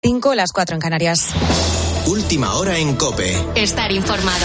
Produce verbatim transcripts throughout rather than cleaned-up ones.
cinco, las cuatro en Canarias. Última hora en COPE. Estar informado.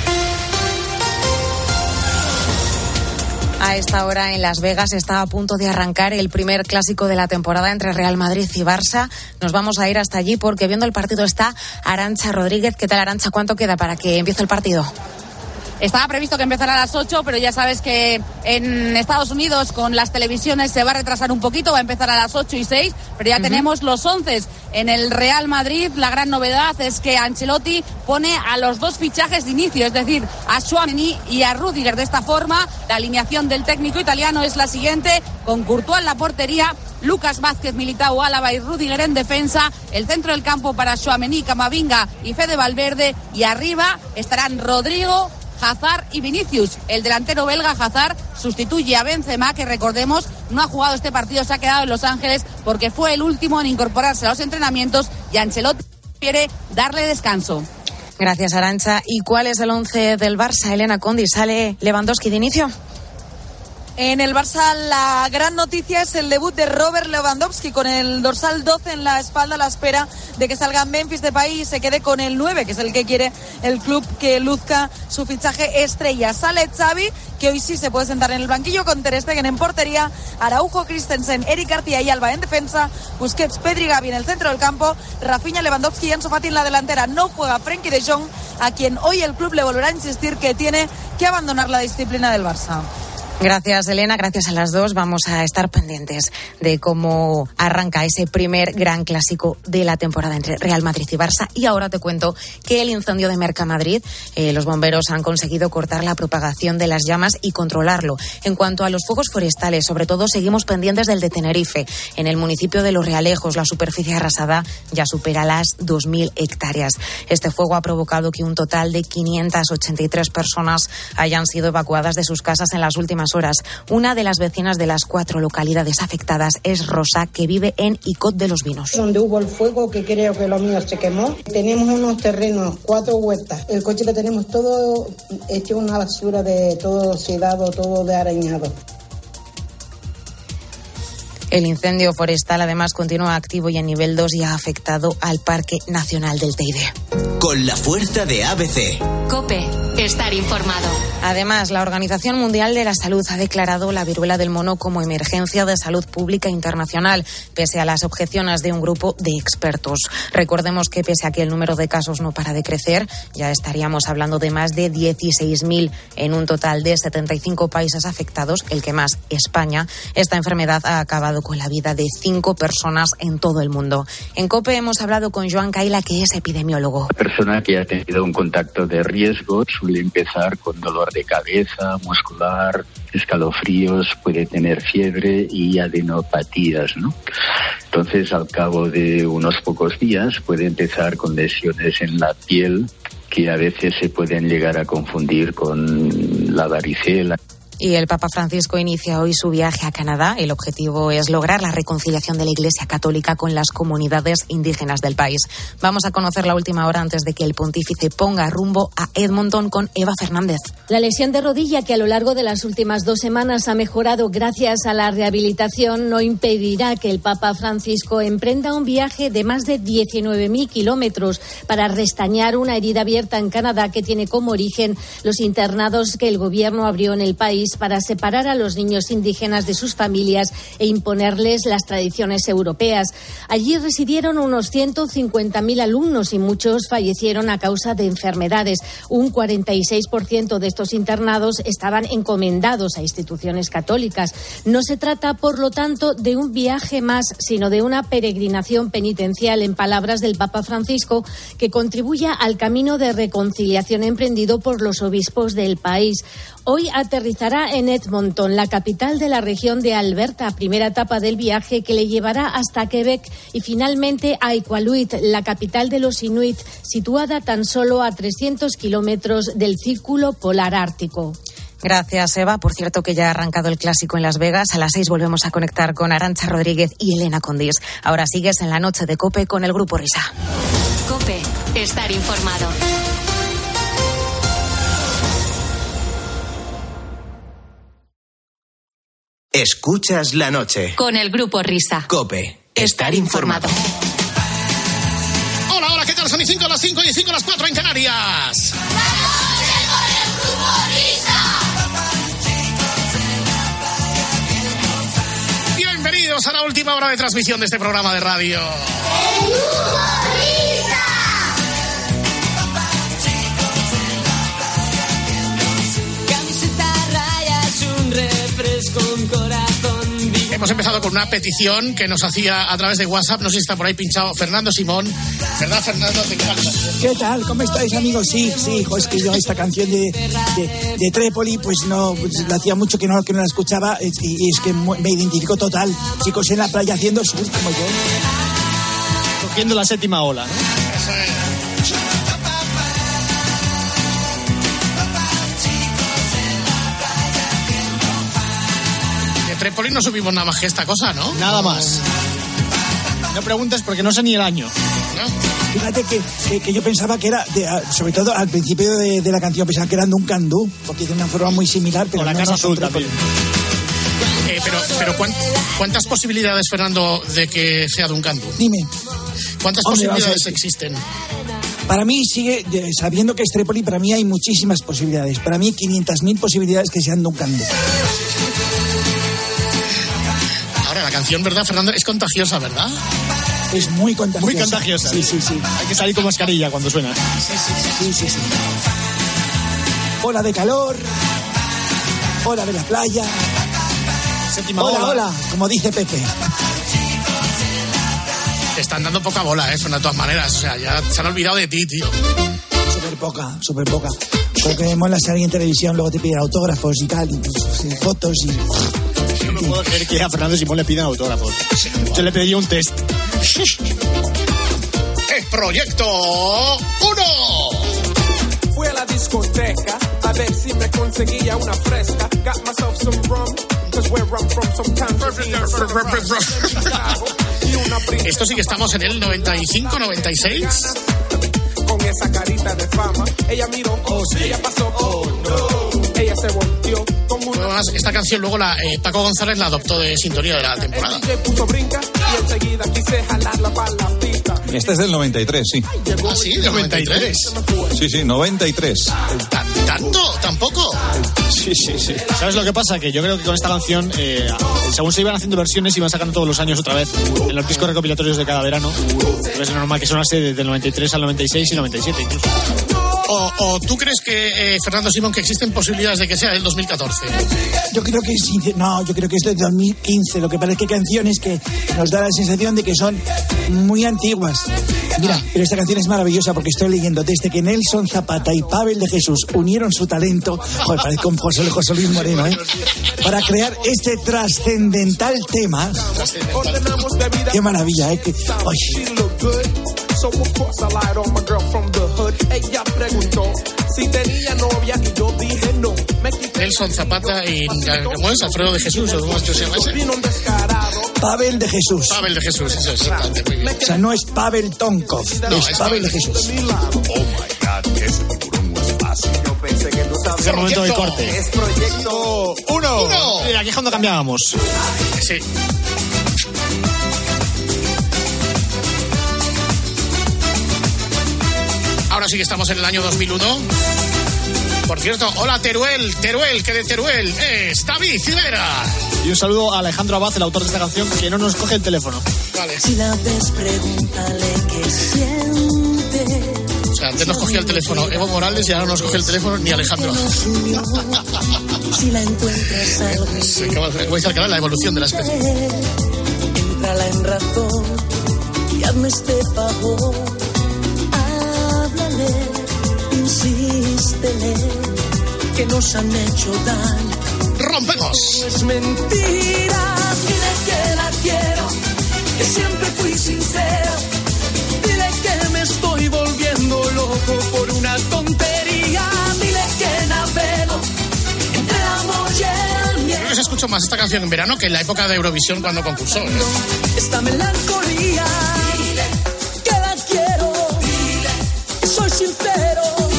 A esta hora en Las Vegas está a punto de arrancar el primer clásico de la temporada entre Real Madrid y Barça. Nos vamos a ir hasta allí porque viendo el partido está Arantxa Rodríguez. ¿Qué tal, Arantxa? ¿Cuánto queda para que empiece el partido? Estaba previsto que empezara a las ocho, pero ya sabes que en Estados Unidos con las televisiones se va a retrasar un poquito, va a empezar a las ocho y seis, pero ya uh-huh. tenemos los once. En el Real Madrid la gran novedad es que Ancelotti pone a los dos fichajes de inicio, es decir, a Tchouaméni y a Rüdiger. De esta forma, la alineación del técnico italiano es la siguiente, con Courtois en la portería, Lucas Vázquez, Militao, Álava y Rüdiger en defensa, el centro del campo para Tchouaméni, Camavinga y Fede Valverde, y arriba estarán Rodrigo, Hazard y Vinicius. El delantero belga Hazard sustituye a Benzema, que recordemos no ha jugado este partido, se ha quedado en Los Ángeles porque fue el último en incorporarse a los entrenamientos y Ancelotti quiere darle descanso. Gracias, Arantxa. ¿Y cuál es el once del Barça, Elena Condi? ¿Sale Lewandowski de inicio? En el Barça la gran noticia es el debut de Robert Lewandowski con el dorsal doce en la espalda, a la espera de que salga Memphis Depay y se quede con el nueve, que es el que quiere el club que luzca su fichaje estrella. Sale Xavi, que hoy sí se puede sentar en el banquillo, con Ter Stegen en portería, Araujo, Christensen, Eric García y Alba en defensa, Busquets, Pedri, Gavi en el centro del campo, Rafinha, Lewandowski y Ansu Fati en la delantera. No juega Frenkie de Jong, a quien hoy el club le volverá a insistir que tiene que abandonar la disciplina del Barça. Gracias, Elena, gracias a las dos. Vamos a estar pendientes de cómo arranca ese primer gran clásico de la temporada entre Real Madrid y Barça. Y ahora te cuento que el incendio de Mercamadrid, eh, los bomberos han conseguido cortar la propagación de las llamas y controlarlo. En cuanto a los fuegos forestales, sobre todo seguimos pendientes del de Tenerife. En el municipio de Los Realejos, la superficie arrasada ya supera las dos mil hectáreas. Este fuego ha provocado que un total de quinientas ochenta y tres personas hayan sido evacuadas de sus casas en las últimas horas. Una de las vecinas de las cuatro localidades afectadas es Rosa, que vive en Icot de los Vinos. Donde hubo el fuego, que creo que lo mío se quemó, tenemos unos terrenos, cuatro huertas. El coche que tenemos todo hecho una basura, de todo oxidado, todo de arañado. El incendio forestal además continúa activo y en nivel dos y ha afectado al Parque Nacional del Teide. Con la fuerza de A B C. COPE, estar informado. Además, la Organización Mundial de la Salud ha declarado la viruela del mono como emergencia de salud pública internacional, pese a las objeciones de un grupo de expertos. Recordemos que pese a que el número de casos no para de crecer, ya estaríamos hablando de más de dieciséis mil en un total de setenta y cinco países afectados, el que más, España. Esta enfermedad ha acabado con la vida de cinco personas en todo el mundo. En COPE hemos hablado con Joan Caila, que es epidemiólogo. La persona que ha tenido un contacto de riesgo suele empezar con dolor de cabeza, muscular, escalofríos, puede tener fiebre y adenopatías, ¿no? Entonces, al cabo de unos pocos días puede empezar con lesiones en la piel que a veces se pueden llegar a confundir con la varicela. Y el Papa Francisco inicia hoy su viaje a Canadá. El objetivo es lograr la reconciliación de la Iglesia Católica con las comunidades indígenas del país. Vamos a conocer la última hora antes de que el pontífice ponga rumbo a Edmonton con Eva Fernández. La lesión de rodilla, que a lo largo de las últimas dos semanas ha mejorado gracias a la rehabilitación, no impedirá que el Papa Francisco emprenda un viaje de más de diecinueve mil kilómetros para restañar una herida abierta en Canadá que tiene como origen los internados que el gobierno abrió en el país para separar a los niños indígenas de sus familias e imponerles las tradiciones europeas. Allí residieron unos ciento cincuenta mil alumnos y muchos fallecieron a causa de enfermedades. Un cuarenta y seis por ciento de estos internados estaban encomendados a instituciones católicas. No se trata, por lo tanto, de un viaje más, sino de una peregrinación penitencial, en palabras del Papa Francisco, que contribuya al camino de reconciliación emprendido por los obispos del país. Hoy aterrizará en Edmonton, la capital de la región de Alberta, primera etapa del viaje que le llevará hasta Quebec y finalmente a Iqaluit, la capital de los Inuit, situada tan solo a trescientos kilómetros del Círculo Polar Ártico. Gracias, Eva. Por cierto, que ya ha arrancado el clásico en Las Vegas. A las seis volvemos a conectar con Arantxa Rodríguez y Elena Condis. Ahora sigues en la noche de COPE con el Grupo Risa. COPE, estar informado. Escuchas la noche. Con el Grupo Risa. COPE. Estar informado. son y cinco las cinco y cinco las cuatro en Canarias. Bienvenidos a la última hora de transmisión de este programa de radio. Hemos empezado con una petición que nos hacía a través de WhatsApp, no sé si está por ahí pinchado, Fernando Simón. ¿Verdad, Fernando? ¿Qué tal? ¿Cómo estáis, amigos? Sí, sí, hijo, es que yo esta canción de, de, de Trépoli, pues no, pues, la hacía mucho que no, que no la escuchaba y, y es que me identifico total. Chicos en la playa haciendo surf como yo. Cogiendo la séptima ola, ¿no? Eso es. Trépoli no subimos nada más que esta cosa, ¿no? Nada más. No preguntes porque no sé ni el año. ¿No? Fíjate que, que, que yo pensaba que era, de, sobre todo al principio de, de la canción, pensaba que era Duncan Du, porque tiene una forma muy similar, pero o la no, Casa no Azul también. Eh, pero pero ¿cuánt, ¿cuántas posibilidades, Fernando, de que sea Duncan Du? Dime. ¿Cuántas Hombre, posibilidades existen? Para mí sigue, sabiendo que es Trépoli, para mí hay muchísimas posibilidades. Para mí quinientas mil posibilidades que sean Duncan Du. La canción, ¿verdad, Fernando? Es contagiosa, ¿verdad? Es muy contagiosa. Muy contagiosa. Sí, sí, sí. Hay que salir con mascarilla cuando suena. Sí, sí, sí, sí, sí. Ola de calor, ola de la playa. Séptima hola, ola. hola, como dice Pepe. Te están dando poca bola, ¿eh? Fernando, de todas maneras. O sea, ya se han olvidado de ti, tío. Súper poca, súper poca. Porque mola salir en televisión, luego te piden autógrafos y tal, y, pues, y fotos y... Yo no puedo creer que a Fernando Simón le pidan autógrafos. Yo le pedí un test. ¡Es Proyecto uno! Fui a la discoteca a ver si me conseguía una fresca. Got myself some rum, cause where I'm from sometimes. Esto sí que estamos en el noventa y cinco, noventa y seis. Con esa carita de fama, ella miró, oh, sí. Ella pasó, oh no. Ella se volteó. Además, esta canción luego la eh, Paco González la adoptó de sintonía de la temporada. Este es del noventa y tres, sí. ¿Ah, sí? ¿Del noventa y tres? Sí, sí, noventa y tres. ¿Tanto? ¿Tampoco? Sí, sí, sí. ¿Sabes lo que pasa? Que yo creo que con esta canción, eh, según se iban haciendo versiones, iban sacando todos los años otra vez en los discos recopilatorios de cada verano. Es normal que sonase desde el noventa y tres al noventa y seis y noventa y siete incluso. ¿O, o tú crees que, eh, Fernando Simón, que existen posibilidades de que sea del dos mil catorce? Yo creo que sí, no, yo creo que es del dos mil quince. Lo que parece que hay canciones que nos da la sensación de que son muy antiguas. Mira, pero esta canción es maravillosa porque estoy leyendo desde que Nelson Zapata y Pavel de Jesús unieron su talento, joder, parece con José, José Luis Moreno, ¿eh? Para crear este trascendental tema. Trascendental. Qué maravilla, ¿eh? Que, oye. So of course I lied on my girl from the hood. Ella preguntó si tenía novia y yo dije no. Nelson Zapata y ¿cómo es? Alfredo de Jesús, ¿o cómo es que se llama ese? Pavel de Jesús. Pavel de Jesús, eso es exactamente, muy bien. O sea, no es Pavel Tonkov, no, es, es Pavel de Jesús. Oh my God, ese tiburón no es fácil. Yo pensé que tú sabías. Es el momento del corte. Es Proyecto uno. uno. Mira, aquí es cuando cambiábamos. Sí. Ahora sí que estamos en el año dos mil uno. Por cierto, hola Teruel, Teruel, que de Teruel es David Civera. Y un saludo a Alejandro Abad, el autor de esta canción, que no nos coge el teléfono. Vale. Si la ves, pregúntale qué siente. O sea, antes nos cogía el teléfono Evo Morales y ahora no nos coge el teléfono ni Alejandro. Si la encuentras algún sí, como dice el canal, la evolución de la especie. Entrala en razón y hazme este favor. Insístele que nos han hecho daño. ¡Rompemos! No es mentira, dile que la quiero, que siempre fui sincero. Dile que me estoy volviendo loco por una tontería. Dile que navego entre el amor y el miedo. Creo que se escuchó más esta canción en verano que en la época de Eurovisión cuando concursó, ¿eh? Esta melancolía. Dile que la quiero. Dile que soy sincero.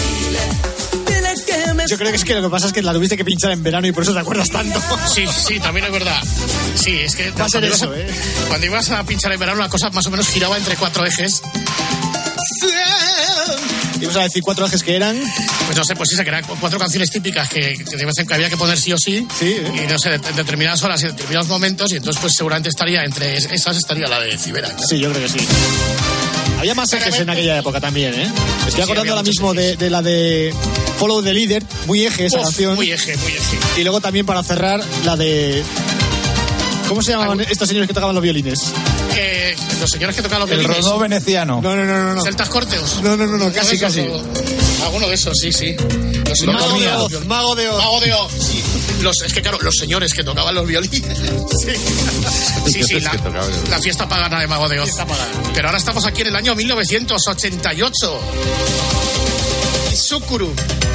Yo creo que es que lo que pasa es que la tuviste que pinchar en verano y por eso te acuerdas tanto. Sí, sí, también es verdad. Sí, es que va a ser eso, a, ¿eh? Cuando ibas a pinchar en verano la cosa más o menos giraba entre cuatro ejes. Ibas a decir cuatro ejes que eran. Pues no sé, pues sí, que eran cuatro canciones típicas que, que, de vez en que había que poner sí o sí. Sí, ¿eh? Y no sé, en determinadas horas y en determinados momentos. Y entonces, pues seguramente estaría entre esas, estaría la de Cibera. ¿No? Sí, yo creo que sí. Había más ejes en aquella época también, ¿eh? Estoy sí, acordando ahora mismo de, de la de Follow the Leader, muy eje esa Uf, canción. Muy eje, muy eje. Y luego también para cerrar la de... ¿Cómo se llamaban ¿Algo? estos señores que tocaban los violines? Eh, los señores que tocaban los violines. El rodó veneciano. No, no, no, no, no. ¿Celtas Corteos? No, no, no, no casi, casi. O... Alguno de esos, sí, sí. Los Mago de Oz, Mago de Oz. Mago de Oz, sí. Los, es que claro, los señores que tocaban los violines. Sí, sí, sí la, la fiesta pagana de Mago de Oz. Pero ahora estamos aquí en el año mil novecientos ochenta y ocho. Sukuru.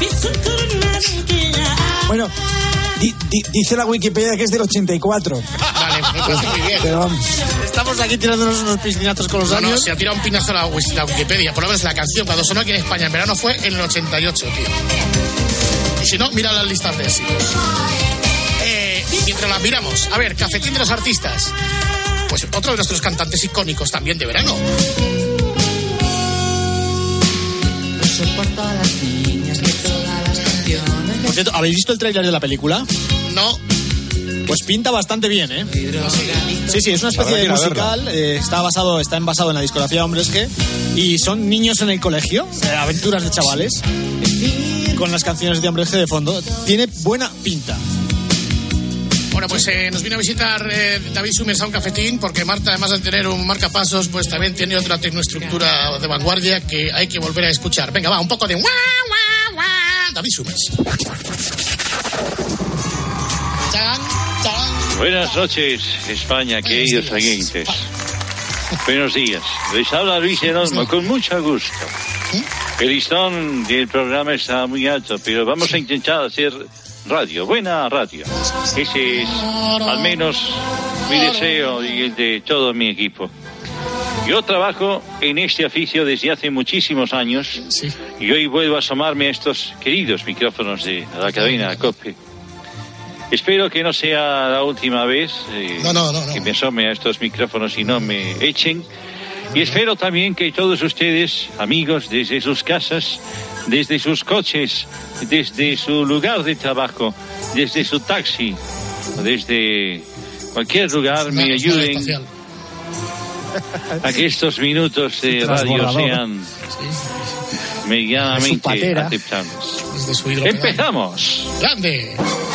Bueno, di, di, dice la Wikipedia que es del ochenta y cuatro. Vale, me parece muy bien. Pero vamos. Estamos aquí tirándonos unos piscinazos con los no, años. No, se ha tirado un pinazo la, la Wikipedia. Por lo menos la canción, cuando sonó aquí en España en verano, fue en el ochenta y ocho, tío. Y si no, mira las listas de éxitos. Eh, y mientras las miramos, a ver, Cafetín de los Artistas. Pues otro de nuestros cantantes icónicos también de verano. Soporto a las niñas que todas las canciones. Por cierto, ¿habéis visto el tráiler de la película? No. Pues pinta bastante bien, ¿eh? Sí, sí, es una especie de musical. Eh, está basado, está envasado en la discografía Hombres G. Y son niños en el colegio, eh, aventuras de chavales, con las canciones de Hombres G de fondo. Tiene buena pinta. Bueno, pues eh, nos viene a visitar eh, David Summers a un cafetín, porque Marta, además de tener un marcapasos, pues también tiene otra tecnoestructura de vanguardia que hay que volver a escuchar. Venga, va, un poco de guau, guau, guau. David Summers. Chan, chan. Buenas noches, España, queridos oyentes. Buenos días. Les habla Luis Jerónimo, con mucho gusto. El listón del programa está muy alto, pero vamos a intentar hacer radio, buena radio. Ese es al menos mi deseo y el de todo mi equipo. Yo trabajo en este oficio desde hace muchísimos años, sí. Y hoy vuelvo a asomarme a estos queridos micrófonos de la cadena COPE. Espero que no sea la última vez eh, no, no, no, no. que me asome a estos micrófonos y no me echen. Y espero también que todos ustedes, amigos, desde sus casas, desde sus coches, desde su lugar de trabajo, desde su taxi, desde cualquier lugar, me ayuden a que estos minutos de radio sean medianamente aceptables. ¡Empezamos! ¡Grande!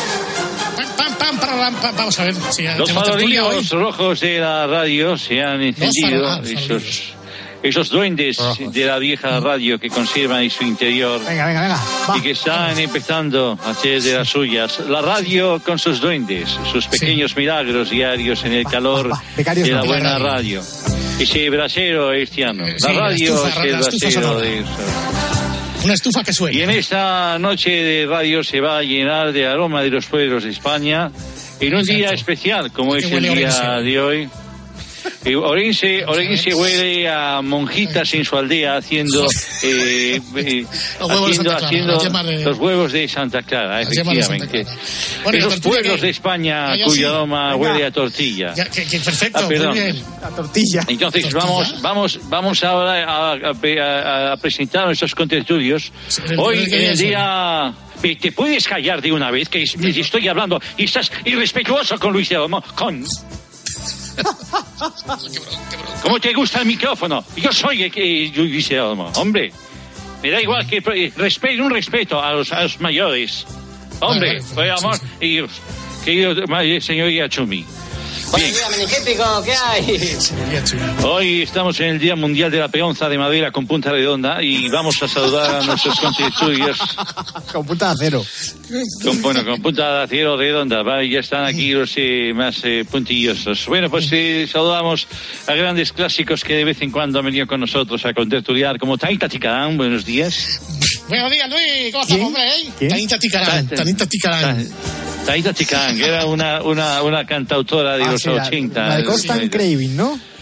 Vamos a ver si los farolillos rojos de la radio se han encendido. No, farol, esos, esos duendes rojos de la vieja radio que conservan en su interior. Venga, venga, venga. Va. Y que están empezando a hacer de las suyas. La radio con sus duendes, sus pequeños sí. milagros diarios en el va, calor va, va. de la no, buena radio. Ese brasero haitiano. Sí, la radio estufa, es el brasero de eso. Una estufa que suena. Y en esta noche de radio se va a llenar de aroma de los pueblos de España en un Exacto. día especial como es el día Orense. de hoy. Orense, Orense huele a monjitas en su aldea haciendo eh, eh, los huevos haciendo, de haciendo de... los huevos de Santa Clara, efectivamente. Clara. Bueno, esos pueblos que... de España ya, cuyo aroma sí. huele a tortilla. Ya, que, que perfecto, ah, perdón. Muy bien. A tortilla. Entonces ¿Tortilla? vamos, vamos, vamos ahora a, a, a presentar a nuestros contertulios. Sí, hoy en el día. ¿Te puedes callar de una vez que estoy hablando y estás irrespetuoso con Luis Jerónimo? Con... ¿Cómo te gusta el micrófono? Yo soy el que Luis Jerónimo, hombre. Me da igual que respeto, un respeto a los, a los mayores. Hombre, por amor y querido señoría Chumi. Buenos días, meningético, ¿qué hay? Hoy estamos en el Día Mundial de la Peonza de Madera con punta redonda y vamos a saludar a nuestros contertulios. Con punta de acero. Con, bueno, con punta de acero redonda, ¿vale? Ya están aquí los eh, más eh, puntillosos. Bueno, pues eh, saludamos a grandes clásicos que de vez en cuando han venido con nosotros a contertuliar, como Tanita Ticarán. Buenos días. Buenos días, Luis. ¿Cómo estás, hombre? Eh? Tanita Ticarán. Tanita Ticarán. Tanita Ticarán, que era una, una, una cantautora de ah, los sí, ochenta. La de Constant Craving, ¿no?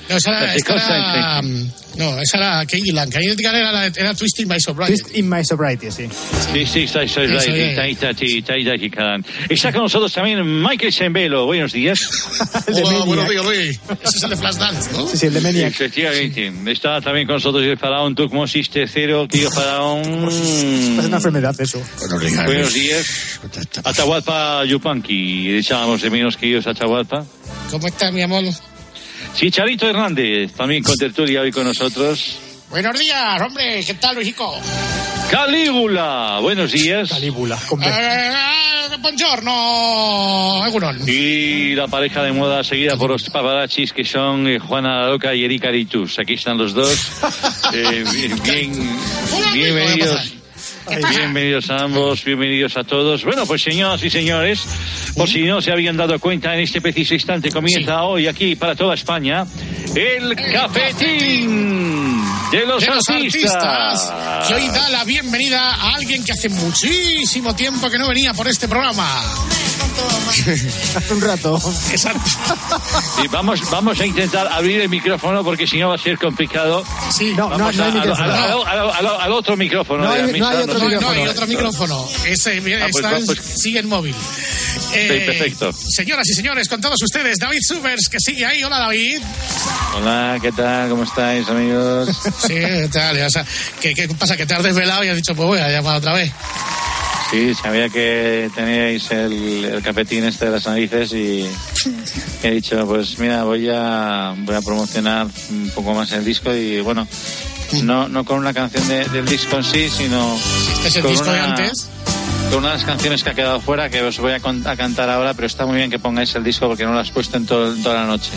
No, esa era, esta era, no, esa era Katie Lang. Katie Lang era, era Twist in My Sobriety. Twist in My Sobriety, sí. Sí, sí, está, está, está, está, está, está, está con nosotros también Michael Sembelo. Buenos días. Hola, buenos días, Luis. Ese es el de Flashdance, ¿no? Sí, sí, el de Maniac. Efectivamente. Está también con nosotros el faraón Tutmosis tercero, tío faraón. Es una enfermedad eso. Buenos días. Atahualpa Yupanqui. Echábamos de menos que ellos Atahualpa. ¿Cómo está, mi amor? Sí, Charito Hernández, también con tertulia hoy con nosotros. Buenos días, hombre, ¿qué tal, Luisico? Calígula, buenos días. Calígula, con eh, eh, buongiorno, Egunon. Y la pareja de moda seguida por los paparazzis que son eh, Juana la Loca y Erika Ritus. Aquí están los dos. eh, bien, bienvenidos. Bienvenidos a ambos, bienvenidos a todos. Bueno, pues señoras y señores, por si no se habían dado cuenta, en este preciso instante comienza sí. hoy aquí para toda España el Cafetín de los, de los artistas. artistas, que hoy da la bienvenida a alguien que hace muchísimo tiempo que no venía por este programa. Hace un rato. Exacto. Y vamos, vamos a intentar abrir el micrófono porque si no va a ser complicado. Sí, no, vamos no, no hay a, micrófono. Al, al, al, al, al otro micrófono. No hay, de no hay otro no, micrófono. No hay otro micrófono. Ese ah, pues, está, pues, sigue en móvil. Eh, sí, perfecto. Señoras y señores, con todos ustedes, David Subers, que sigue ahí. Hola, David. Hola, ¿qué tal? ¿Cómo estáis, amigos? Sí, ¿qué tal? O sea, ¿qué, ¿qué pasa? ¿Que te has desvelado y has dicho, pues voy a llamar otra vez? Sí, sabía que teníais el, el cafetín este de las narices y he dicho, pues mira, voy a voy a promocionar un poco más el disco y bueno, no no con una canción de, del disco en sí, sino ¿este es el con disco una, de antes? Con una de las canciones que ha quedado fuera, que os voy a, con, a cantar ahora, pero está muy bien que pongáis el disco porque no lo has puesto en todo, toda la noche.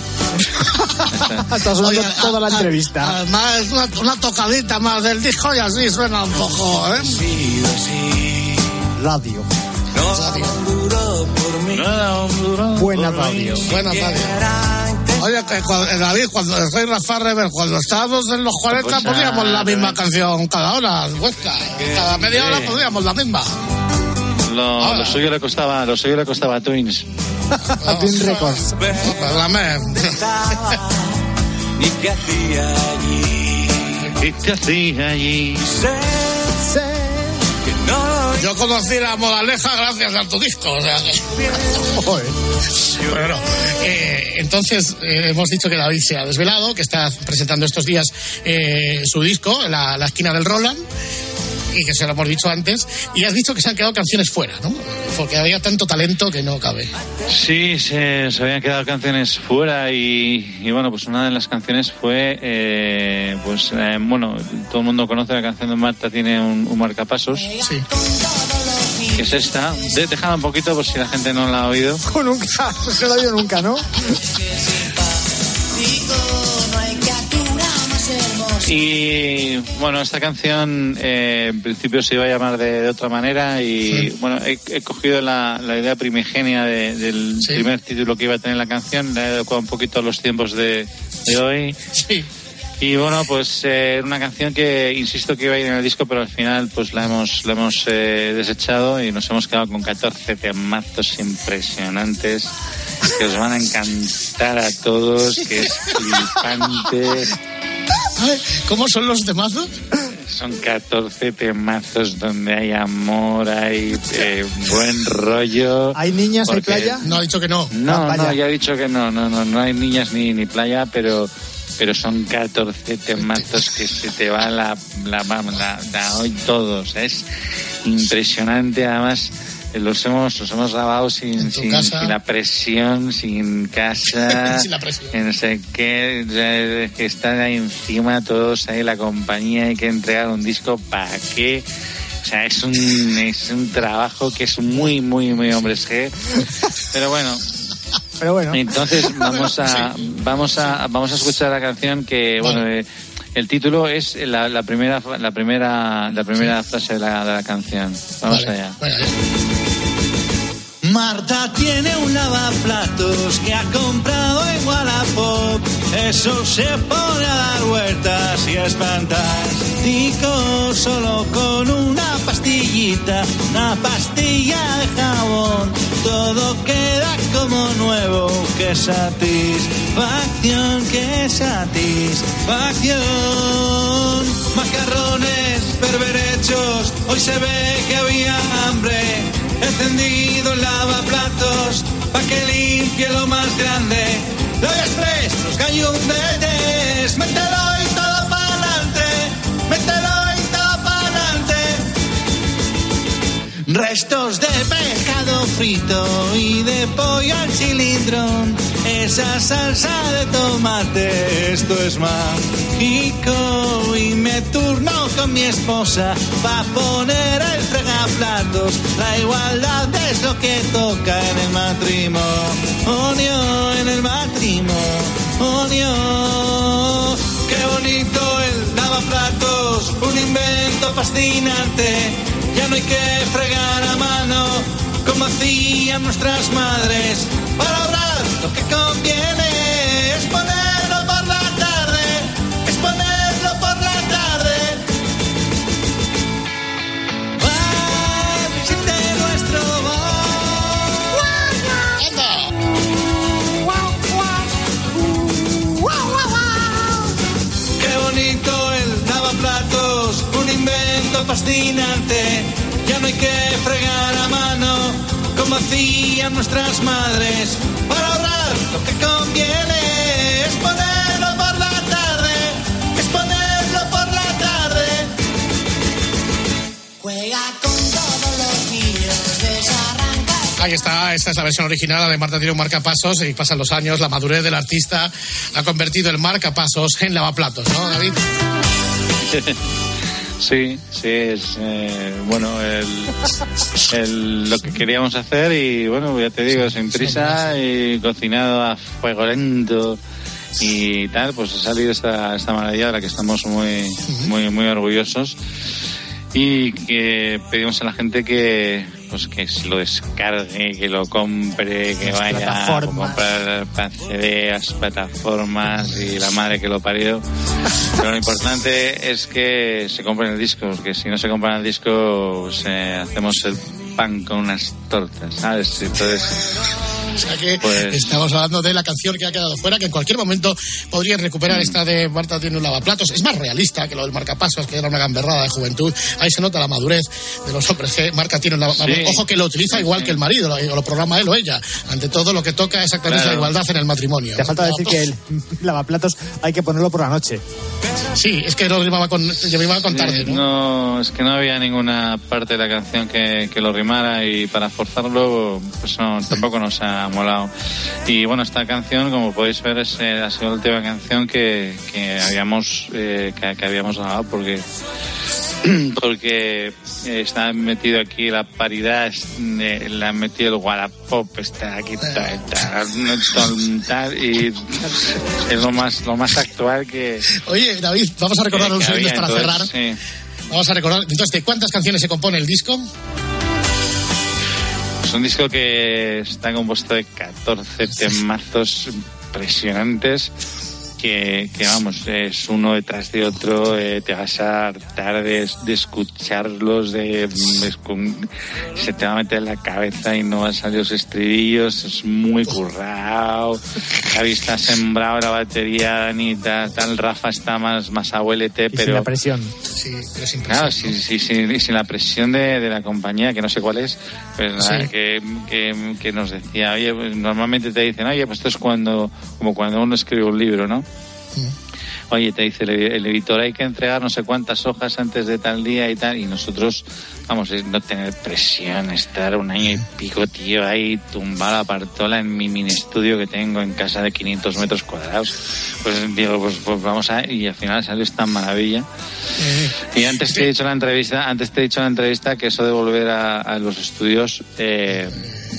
Estás hablando toda la entrevista. Además, una, una tocadita más del disco y así suena un poco, ¿eh? Radio. No, Buena radio. Buena radio. Oye, que cuando, David, cuando soy Rafa Rever, cuando estábamos en los cuarenta, pues, poníamos la misma canción cada hora, vuestra. Cada media sí. hora poníamos la misma. Lo, lo suyo le costaba, lo suyo le costaba a Twins. A Twins Records. Perdóname. ¿Y qué hacía allí? ¿Qué te hacía allí? Sí. Yo conocí la Moraleja gracias a tu disco, o sea que... Bueno, eh, entonces eh, hemos dicho que David se ha desvelado, que está presentando estos días eh, su disco, la, la esquina del Roland, y que se lo hemos dicho antes, y has dicho que se han quedado canciones fuera, ¿no? Porque había tanto talento que no cabe. Sí, se, se habían quedado canciones fuera y, y bueno, pues una de las canciones fue, eh, pues eh, bueno, todo el mundo conoce la canción de Marta, tiene un, un marcapasos. Sí. Que es esta. De, déjala un poquito por si la gente no la ha oído. Oh, nunca, no se la ha oído nunca, ¿no? Y bueno, esta canción eh, en principio se iba a llamar de, de otra manera y sí. bueno, he, he cogido la, la idea primigenia de, del sí. primer título que iba a tener la canción, la he adecuado un poquito a los tiempos de, de hoy. Sí. Y bueno, pues eh, una canción que insisto que iba a ir en el disco, pero al final pues la hemos la hemos eh, desechado y nos hemos quedado con catorce temazos impresionantes que os van a encantar a todos, que es flipante. ¿Cómo son los temazos? Son catorce temazos donde hay amor, hay eh, buen rollo. ¿Hay niñas, hay playa? No, ha dicho que no. No, ah, no, ya he dicho que no, no, no, no hay niñas ni, ni playa, pero... pero son catorce temazos que se te va la, la, la, la, la hoy todos. Es impresionante, además los hemos los hemos grabado sin, sin, sin la presión, sin casa, sin la presión. No sé qué, que están ahí encima todos, ahí la compañía, hay que entregar un disco, ¿para qué? O sea, es un, es un trabajo que es muy, muy, muy hombres G, pero bueno. Pero bueno. Entonces vamos a vamos a vamos a escuchar la canción que bueno, bueno eh, el título es la, la primera la primera la primera sí. frase de la, de la canción. Vamos vale. allá. Vale. Marta tiene un lavaplatos que ha comprado en Wallapop. eso se pone a dar vueltas y es fantástico. Solo con una pastillita, una pastilla de jabón, todo queda como nuevo. ¡Qué satisfacción, qué satisfacción! Macarrones berberechos, hoy se ve que había hambre. Encendido el lavaplatos, pa' que limpie lo más grande. Lo express, los gallumbes, mételo y todo pa'lante, mételo y todo pa'lante. Restos de pescado frito y de pollo al cilindrón, esa salsa de tomate, esto es mágico. Y me turno con mi esposa pa' poner el fregaplatos. La igualdad es lo que toca en el matrimonio, en el matrimonio. Qué bonito el lavaplatos, un invento fascinante. Ya no hay que fregar a mano como hacían nuestras madres. Para ahorrar lo que conviene es ponerlo por la tarde, es ponerlo por la tarde. Padre de nuestro Qué bonito el lavaplatos, un invento fascinante. Ya no hay que fregar a mano como hacían nuestras madres. Para ahorrar lo que conviene es ponerlo por la tarde, es ponerlo por la tarde. Juega con todos los niños, desarranca. Ahí está, esta es la versión original, la de Marta tiene un marcapasos y pasan los años, la madurez del artista ha convertido el marcapasos en lavaplatos, ¿no, David? Sí, sí, es eh, bueno el, el, lo que queríamos hacer y bueno, ya te digo, sin prisa y cocinado a fuego lento y tal, pues ha salido esta, esta maravilla de la que estamos muy, muy, muy orgullosos y que pedimos a la gente que pues que se lo descargue, que lo compre, que las vaya a comprar para C D, las plataformas y la madre que lo parió. Pero lo importante es que se compren el disco, porque si no se compran el disco, pues, eh, hacemos el pan con unas tortas, ¿sabes? Entonces... O sea que pues... estamos hablando de la canción que ha quedado fuera, que en cualquier momento podrías recuperar esta de Marta tiene un lavaplatos. Es más realista que lo del marcapasos, que era una gamberrada de juventud. Ahí se nota la madurez de los hombres que Marta tiene un lavaplatos. Sí. Ojo que lo utiliza igual que el marido, lo, lo programa él o ella. Ante todo, lo que toca exactamente claro. Es la igualdad en el matrimonio. Te falta decir que el lavaplatos hay que ponerlo por la noche. Sí, es que lo rimaba con, rimaba con tarde, ¿no? No, es que no había ninguna parte de la canción que, que lo rimara y para forzarlo, pues no, tampoco nos ha molado. Y bueno, esta canción, como podéis ver, es, eh, ha sido la última canción que, que habíamos eh, que, que habíamos grabado porque porque está metido aquí la paridad, eh, le han metido el Wallapop, está aquí está, está, está, y es lo más lo más actual que... Oye, David, vamos a recordar unos segundos para entonces, cerrar. Sí. Vamos a recordar, entonces, ¿de cuántas canciones se compone el disco? Es un disco que está compuesto de catorce temazos impresionantes que, que vamos, es uno detrás de otro, eh, te vas a hartar de, de escucharlos, de, de, se te va a meter en la cabeza y no van a salir los estribillos, es muy currado. Javi está sembrado la batería, Dani, tal, tal, Rafa está más, más abuelete, pero... sin la presión. Sí, pero sin presión. Claro, sin, sin, sin, sin la presión de, de la compañía, que no sé cuál es, pues nada, sí. que, que, que nos decía, oye, pues normalmente te dicen, oye, pues esto es cuando, como cuando uno escribe un libro, ¿no? Sí. Oye, te dice el, el editor, hay que entregar no sé cuántas hojas antes de tal día y tal, y nosotros, vamos, es no tener presión, estar un año y pico, tío, ahí tumbado a partola en mi mini estudio que tengo en casa de quinientos metros cuadrados. Pues digo, pues, pues vamos a... Y al final salió esta maravilla. Y antes te he dicho en la entrevista, antes te he dicho en la entrevista que eso de volver a, a los estudios... Eh,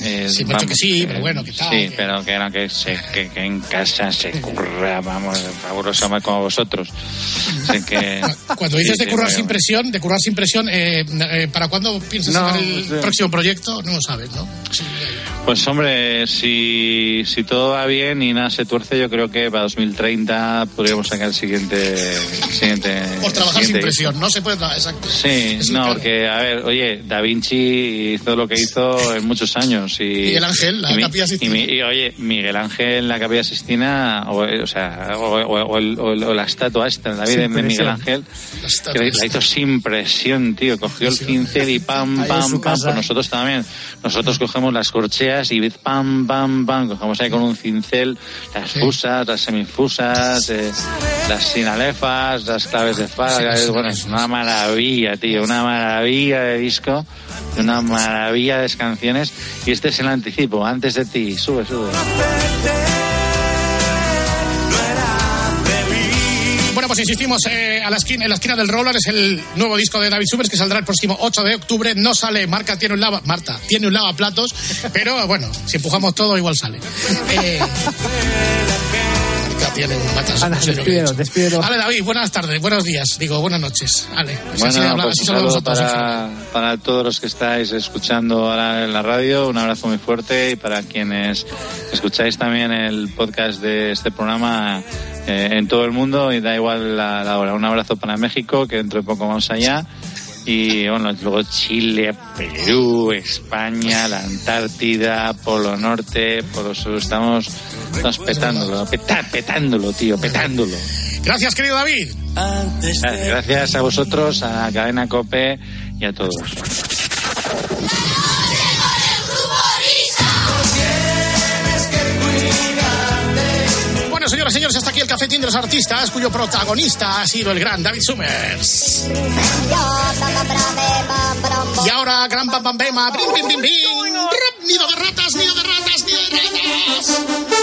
Eh, Siempre he dicho que sí, pero bueno, ¿qué tal? Sí, pero que, no, que, se, que, que en casa se curra, vamos, fabuloso como vosotros. Así que, cuando dices sí, de currar sí, sin presión, de currar sin presión, eh, eh, ¿para cuándo piensas no, sacar el sí. próximo proyecto? No lo sabes, ¿no? Sí. Pues hombre, si, si todo va bien y nada se tuerce, yo creo que para dos mil treinta podríamos sacar el siguiente... siguiente Por trabajar siguiente sin presión, disco. No se puede trabajar, exacto. Sí, es no, claro. porque, a ver, oye, Da Vinci hizo lo que hizo en muchos años. Y, Miguel Ángel, la y, Capilla Sixtina. Y, y, oye, Miguel Ángel, la Capilla Sixtina, o, o sea, o, o, o, el, o, o la estatua esta, David de Miguel Ángel, que la hizo sin presión, tío. Cogió el pincel y pam, pam, pam. Pues nosotros también. Nosotros cogemos las corcheas y pam, pam, pam. Cogemos ahí con un cincel las sí. fusas, las semifusas, eh, las sinalefas, las claves de fa. Sí, sí, bueno, es una maravilla, tío. Una maravilla de disco. Una maravilla de canciones. Y este es el anticipo. Antes de ti. Sube, sube. Bueno, pues insistimos, eh, a la esquina, en la esquina del Roller es el nuevo disco de David Summers que saldrá el próximo ocho de octubre. No sale, Marca tiene un lava, Marta tiene un lavaplatos, pero bueno, si empujamos todo igual sale. Eh, Marca tiene un matas. Ana, despídelo, despídelo. Vale, David, buenas tardes, buenos días, digo, buenas noches. Vale, pues bueno, así habla, pues así un saludo todos, para, para todos los que estáis escuchando ahora en la radio, un abrazo muy fuerte, y para quienes escucháis también el podcast de este programa eh, en todo el mundo, y da igual la, la hora. Un abrazo para México, que dentro de poco vamos allá, y bueno, luego Chile, Perú, España, la Antártida, Polo Norte, Polo Sur. Estamos, estamos petándolo, peta, petándolo, tío, petándolo. Gracias, querido David. Gracias a vosotros, a Cadena COPE y a todos. Bueno, señoras y señores, hasta aquí el cafetín de los artistas, cuyo protagonista ha sido el gran David Summers. Y ahora, gran bam bam bema, bim bim bim bim, nido de ratas, nido de ratas, nido de ratas.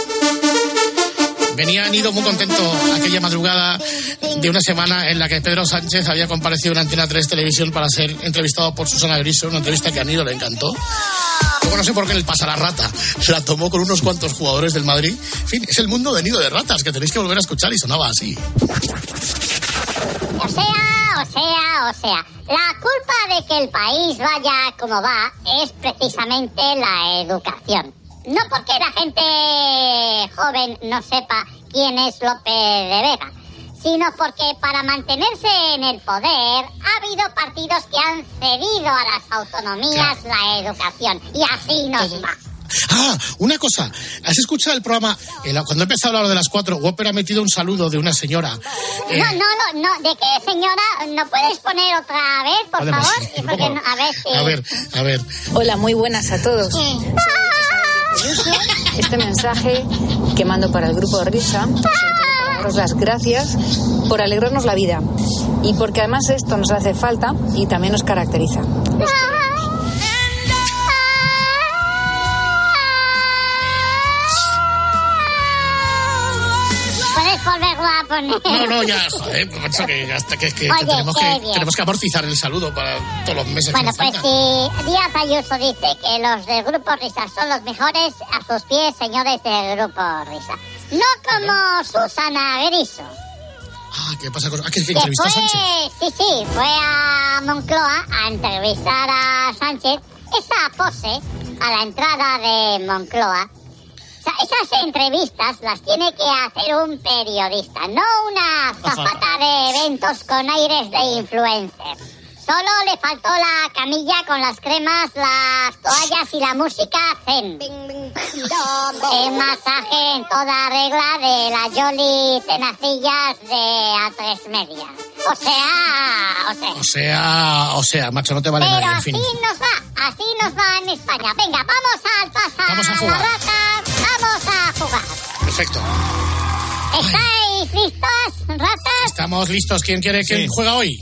Venía Nido muy contento aquella madrugada de una semana en la que Pedro Sánchez había comparecido en Antena tres Televisión para ser entrevistado por Susana Griso, una entrevista que a Nido le encantó. Luego no sé por qué el pasa la rata la tomó con unos cuantos jugadores del Madrid. En fin, es el mundo de Nido de Ratas, que tenéis que volver a escuchar, y sonaba así. O sea, o sea, o sea, la culpa de que el país vaya como va es precisamente la educación. No porque la gente joven no sepa quién es López de Vega, sino porque para mantenerse en el poder ha habido partidos que han cedido a las autonomías la educación, y así nos va. Ah, una cosa, ¿has escuchado el programa? Cuando he empezado a hablar de las cuatro, Whopper ha metido un saludo de una señora. Eh... No, no, no, no, ¿de qué, señora? ¿No puedes poner otra vez, por Además, favor? Sí, Porque no, a ver, si... a ver, a ver. Hola, muy buenas a todos. Sí. Este mensaje que mando para el grupo de Risa, para daros las gracias por alegrarnos la vida, y porque además esto nos hace falta y también nos caracteriza. ¿Puedes volverlo a poner? No, no, ya, joder, pues que, hasta que, que, Oye, que, tenemos que bien. tenemos que amortizar el saludo para todos los meses. Bueno, que nos pues faltan. si Díaz Ayuso dice que los del Grupo Risa son los mejores, a sus pies, señores del Grupo Risa. No como Susana Griso. Ah, ¿qué pasa con...? Ah, que, que Que entrevistó fue, a Sánchez. sí, sí, fue a Moncloa a entrevistar a Sánchez. Esa pose a la entrada de Moncloa. O sea, esas entrevistas las tiene que hacer un periodista, no una azafata de eventos con aires de influencer. Solo le faltó la camilla con las cremas, las toallas y la música zen. El masaje en toda regla de la Yoli Tenacillas de A tres Media. O sea, o sea... O sea, o sea, macho, no te vale Pero nada, en así fin. nos va, así nos va en España. Venga, vamos al pasar Vamos a jugar. la rata, vamos a jugar. Perfecto. ¿Estáis listos, ratas? Estamos listos. ¿Quién quiere? ¿Quién Sí. juega hoy?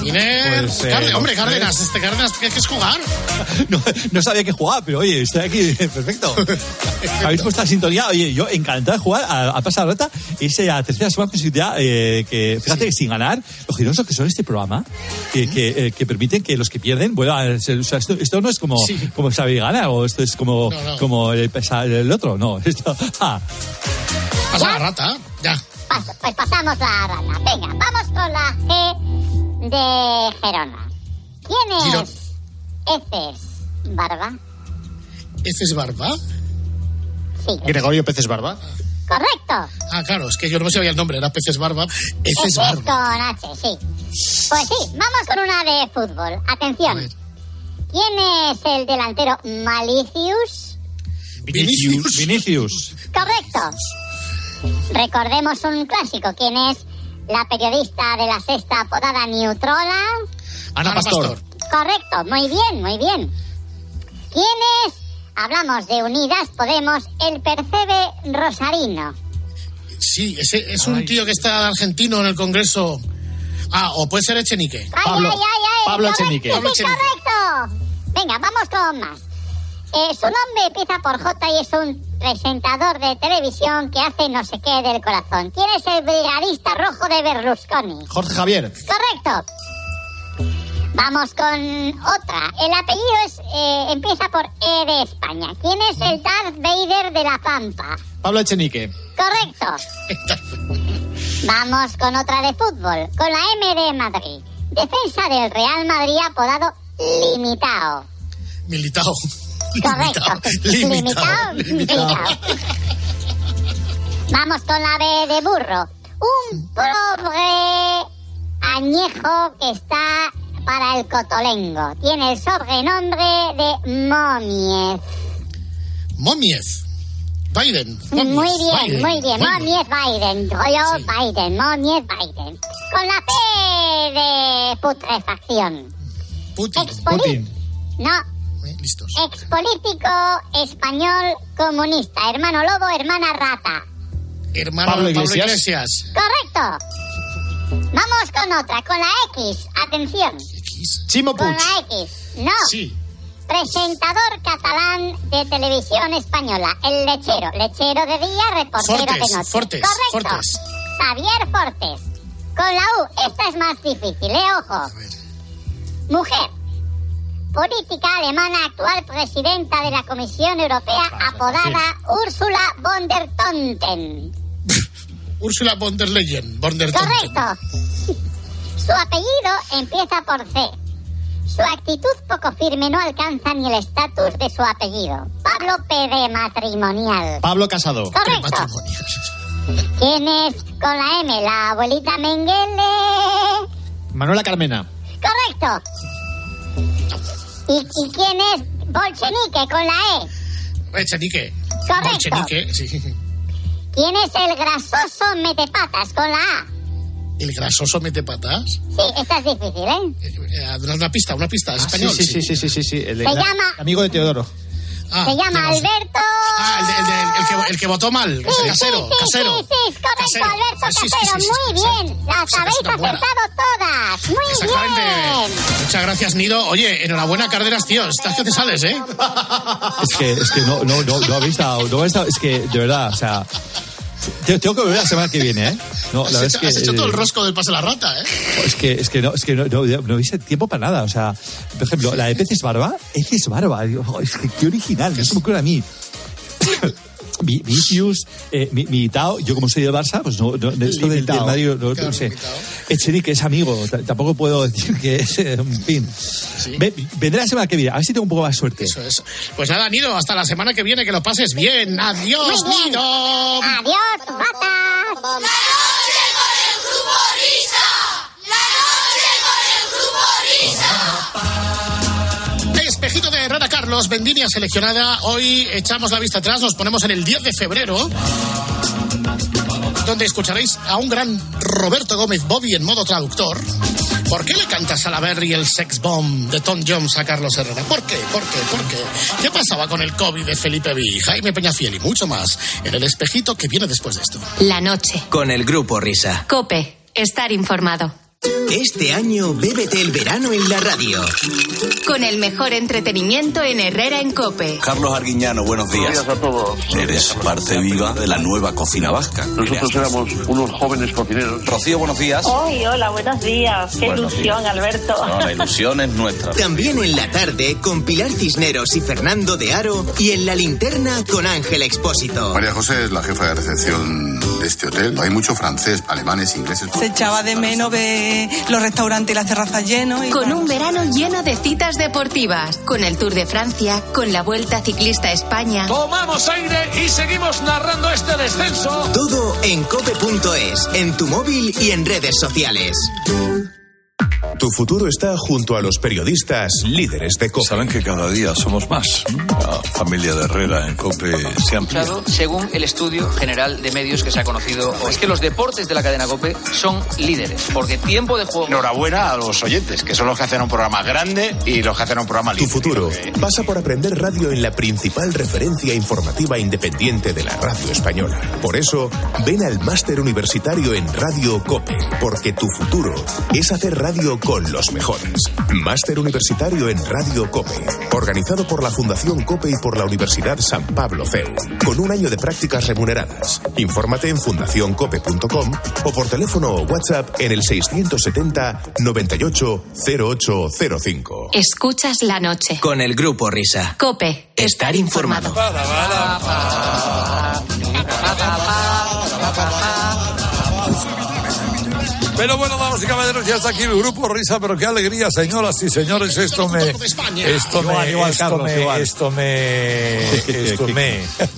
Miner, Pues, eh, Carde- hombre, no sé. Cárdenas, este Cárdenas, ¿qué es jugar? No, no sabía que jugaba, pero oye, estoy aquí, perfecto. Habéis puesto la sintonía, oye, yo encantado de jugar a, a pasar la rata. Es la tercera semana consecutiva eh, que, fíjate, que sin ganar, lo generosos que son este programa, que, que, eh, que permiten que los que pierden vuelvan a ser, o sea, esto, esto no es como, Sí. como saber ganar, o esto es como, No, no. como el, pesa- el otro, no, esto, ah, Pasa la rata, ya. Paso, pues pasamos la rata. Venga, vamos con la G de Gerona. ¿Quién Girona. es Eces Barba? ¿Este es Barba? Sí, Gregorio Peces Barba. correcto. Ah, claro, es que yo no me sabía el nombre, era Peces Barba. Este es Eces Barba. con H, sí. Pues sí, vamos con una de fútbol. Atención. ¿Quién es el delantero Malicius? Vinicius. Vinicius. Correcto. Recordemos un clásico. ¿Quién es la periodista de La Sexta apodada Neutrola? Ana Ana Pastor. Pastor. Correcto, muy bien, muy bien. ¿Quién es? Hablamos de Unidas Podemos, el Percebe Rosarino. Sí, ese es un tío que está argentino en el Congreso. Ah, o puede ser Echenique. Ay, Pablo- ay, ay, ay, Pablo correcto, Echenique. sí, Pablo Echenique. correcto. Venga, vamos con más. Eh, su nombre empieza por J y es un presentador de televisión que hace no sé qué del corazón. ¿Quién es el brigadista rojo de Berlusconi? Jorge Javier. Correcto. Vamos con otra. El apellido es eh, empieza por E de España. ¿Quién es el Darth Vader de La Pampa? Pablo Echenique. Correcto. Vamos con otra de fútbol. Con la M de Madrid. Defensa del Real Madrid apodado Limitao. Militao. Correcto. Limitao. Limitao. Limitao. Vamos con la B de burro. Un pobre añejo que está para el cotolengo. Tiene el sobrenombre de Momiez. Momiez. Biden. Muy Momiez. bien, Biden. muy bien. Bueno. Momiez Biden. Rollo Sí. Biden. Momiez Biden. Con la P de putrefacción. Putin. Expoli- Putin. No. Eh, Listos. Expolítico español comunista. Hermano lobo, hermana rata. Hermano Pablo Pablo Iglesias. Iglesias. Correcto. Vamos con otra, con la X. Atención. X. Chimo Con Puig. la X. No. Sí. Presentador catalán de televisión española. El lechero. Lechero de día, reportero Fortes, de noche. Fortes, Correcto. Fortes. Javier Fortes. Con la U. Esta es más difícil, ¿eh? Ojo. Mujer. Política alemana, actual presidenta de la Comisión Europea, apodada Ursula von der Tonten. Úrsula von der Leyen. Von der Tonten. Correcto. Su apellido empieza por C. Su actitud poco firme no alcanza ni el estatus de su apellido. Pablo P. de matrimonial. Pablo Casado. Correcto. Matrimonial. ¿Quién es con la M? La abuelita Mengele. Manuela Carmena. Correcto. ¿Y, y quién es Bolchenique con la E? Echenique. Correcto. Bolchenique, sí. ¿Quién es el grasoso metepatas con la A? El grasoso mete patas. Sí, esta es difícil, ¿eh? Eh, eh, una pista, una pista. Es Ah, español. sí, sí, sí, sí, sí, sí. El, de- Se la- llama- amigo de Teodoro. Ah, Se llama ya no sé. Alberto. Ah, el, de- el, de- el que, el que votó mal. Sí, Ese casero. sí, sí, casero. sí, sí, correcto, Casero. Alberto Ah, sí, sí, Casero, sí, sí, muy sí, bien, las Esa habéis casera buena. acertado todas, muy Exactamente. bien. Muchas gracias, Nido. Oye, enhorabuena, Cárdenas, tío. Estás que te sales, ¿eh? Es que, es que no, no, no, no habéis dado, no habéis dado, es que, de verdad, o sea, te- tengo que volver la semana que viene, ¿eh? No, la Has, verdad es hecho, que, has hecho todo el eh, rosco del pase a la rata, ¿eh? Es que, es que no, es que no, no, no hice tiempo para nada. O sea, por ejemplo, la de peces barba, peces barba. Digo, oh, es que qué original, no se me ocurre a mí. Vi- Vicius, eh, Mi- Militao, yo como soy de Barça, pues no, no esto del, del Limitao. Madrid, no, no Claro, sé. limitado. Echenique es amigo, t- tampoco puedo decir que es, eh, en fin. Ve- vendré la semana que viene, a ver si tengo un poco más suerte. Eso es. Pues nada, Nido, hasta la semana que viene, que lo pases bien. Adiós, Muy bien. Nido. Adiós, ratas. Espejito de Rara Carlos, Vendimia seleccionada. Hoy echamos la vista atrás, nos ponemos en el diez de febrero, donde escucharéis a un gran Roberto Gómez Bobby en modo traductor. ¿Por qué le canta Salaberry el sex bomb de Tom Jones a Carlos Herrera? ¿Por qué? ¿Por qué? ¿Por qué? ¿Qué pasaba con el COVID de Felipe V, Jaime Peñafiel y mucho más en el espejito que viene después de esto? La noche. Con el Grupo Risa. Cope. Estar informado. Este año bébete el verano en la radio. Con el mejor entretenimiento en Herrera en COPE. Carlos Arguiñano, buenos días. Buenos días a todos. Eres parte viva de la nueva cocina vasca. Nosotros éramos unos jóvenes cocineros. Rocío, buenos días. Hoy, hola, buenos días. Qué Buenos ilusión, días. Alberto. No, la ilusión es nuestra. También en la tarde con Pilar Cisneros y Fernando de Aro, y en la linterna con Ángel Expósito. María José es la jefa de recepción de este hotel. Hay mucho francés, alemanes, ingleses. Se echaba de menos ver los restaurantes y las terrazas llenos. Y Con bueno, un verano lleno de citas deportivas. Con el Tour de Francia, con la Vuelta Ciclista a España. Tomamos aire y seguimos narrando este descenso. Todo en cope punto es, en tu móvil y en redes sociales. Tu futuro está junto a los periodistas líderes de COPE. Saben que cada día somos más. La familia de Herrera en COPE se amplía. Según el estudio general de medios que se ha conocido, es que los deportes de la cadena COPE son líderes, porque tiempo de juego... Enhorabuena a los oyentes, que son los que hacen un programa grande y los que hacen un programa líder. Tu futuro pasa por aprender radio en la principal referencia informativa independiente de la radio española. Por eso, ven al máster universitario en Radio COPE, porque tu futuro es hacer radio con los mejores. Máster universitario en Radio COPE, organizado por la Fundación COPE y por la Universidad San Pablo C E U, con un año de prácticas remuneradas. Infórmate en fundación cope punto com o por teléfono o WhatsApp en el seiscientos setenta noventa y ocho cero ocho cero cinco. Escuchas la noche. Con el Grupo Risa. COPE. Estar informado. Pero bueno, damas y caballeros, ya está aquí el Grupo Risa, pero qué alegría, señoras y señores, esto me... Esto me... Igual, Esto Carlos, me... igual. Esto me... Esto me...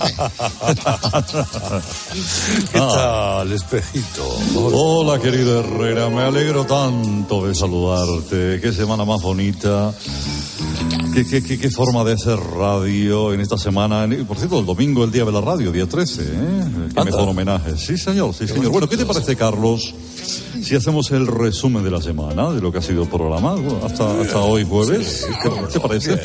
¿Qué tal, espejito? Hola, querido Herrera, me alegro tanto de saludarte. Qué semana más bonita. Qué, qué, qué, qué forma de hacer radio en esta semana. Por cierto, el domingo, el día de la radio, día trece, ¿eh? Qué mejor homenaje. Sí, señor, sí, señor. Bueno, ¿qué te parece, Carlos, si hacemos el resumen de la semana, de lo que ha sido el programa, hasta, hasta hoy jueves? ¿Qué te parece?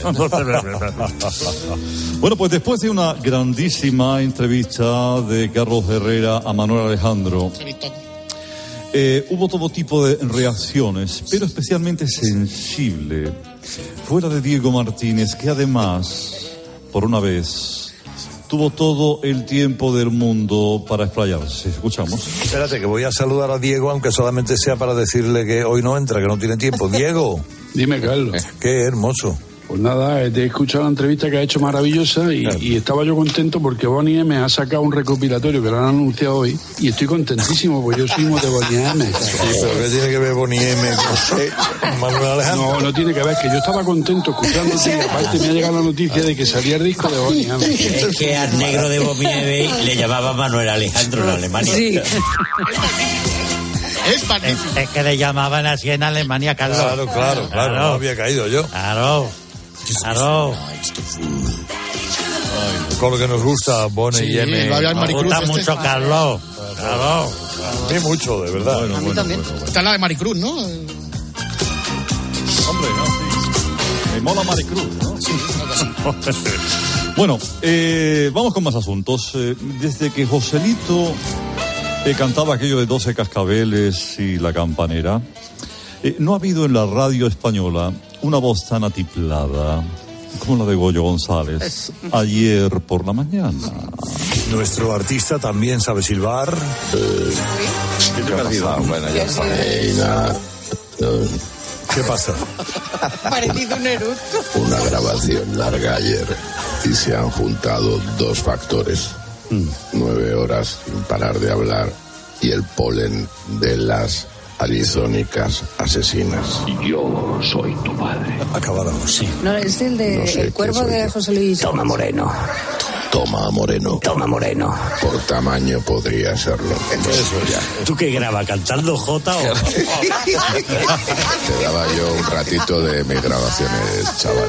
Bueno, pues después de una grandísima entrevista de Carlos Herrera a Manuel Alejandro, eh, hubo todo tipo de reacciones, pero especialmente sensible fuera de Diego Martínez, que además, por una vez, tuvo todo el tiempo del mundo para explayarse. Escuchamos. Espérate, que voy a saludar a Diego, aunque solamente sea para decirle que hoy no entra, que no tiene tiempo. Diego. Dime, Carlos. Qué hermoso. Pues nada, te he escuchado la entrevista que ha hecho maravillosa y, claro. y estaba yo contento porque Bonnie M ha sacado un recopilatorio que lo han anunciado hoy y estoy contentísimo porque yo soy de Bonnie M. Sí, pero ¿qué tiene que ver Bonnie M con Manuel Alejandro? No, no tiene que ver, que yo estaba contento escuchándote y aparte me ha llegado la noticia de que salía el disco de Bonnie M. Es que al negro de Bonnie M le llamaba Manuel Alejandro en Alemania. Sí. Es magnífico. Es que le llamaban así en Alemania, Carlos. Claro, claro, claro, claro. No había caído yo. Claro. Claro. Con lo que nos gusta, Bonnie Sí, y M. Me gusta este mucho, es- Carlos. Claro. A mí mucho, de verdad. a mí también. Está la de Maricruz, ¿no? Hombre, ¿no? Sí. Me mola Maricruz, ¿no? Sí, Bueno, eh, vamos con más asuntos. Eh, desde que Joselito eh, cantaba aquello de doce cascabeles y la campanera, eh, no ha habido en la radio española una voz tan atiplada como la de Goyo González ayer por la mañana. Nuestro artista también sabe silbar. Eh, ¿Qué te ha pasado? Bueno, ya está. Eh, nada. No, ¿Qué pasa? Parecido un eructo. una grabación larga ayer y se han juntado dos factores. Nueve horas sin parar de hablar y el polen de las arizónicas asesinas. Yo soy tu padre. Acabáramos. Sí. No, es el de No sé El Cuervo qué soy de yo. José Luis. Toma Moreno. Toma Moreno. Toma Moreno. Por tamaño podría serlo. Eso ya. ¿Tú qué grabas? ¿Cantando Jota o...? Te daba yo un ratito de mis grabaciones, chaval.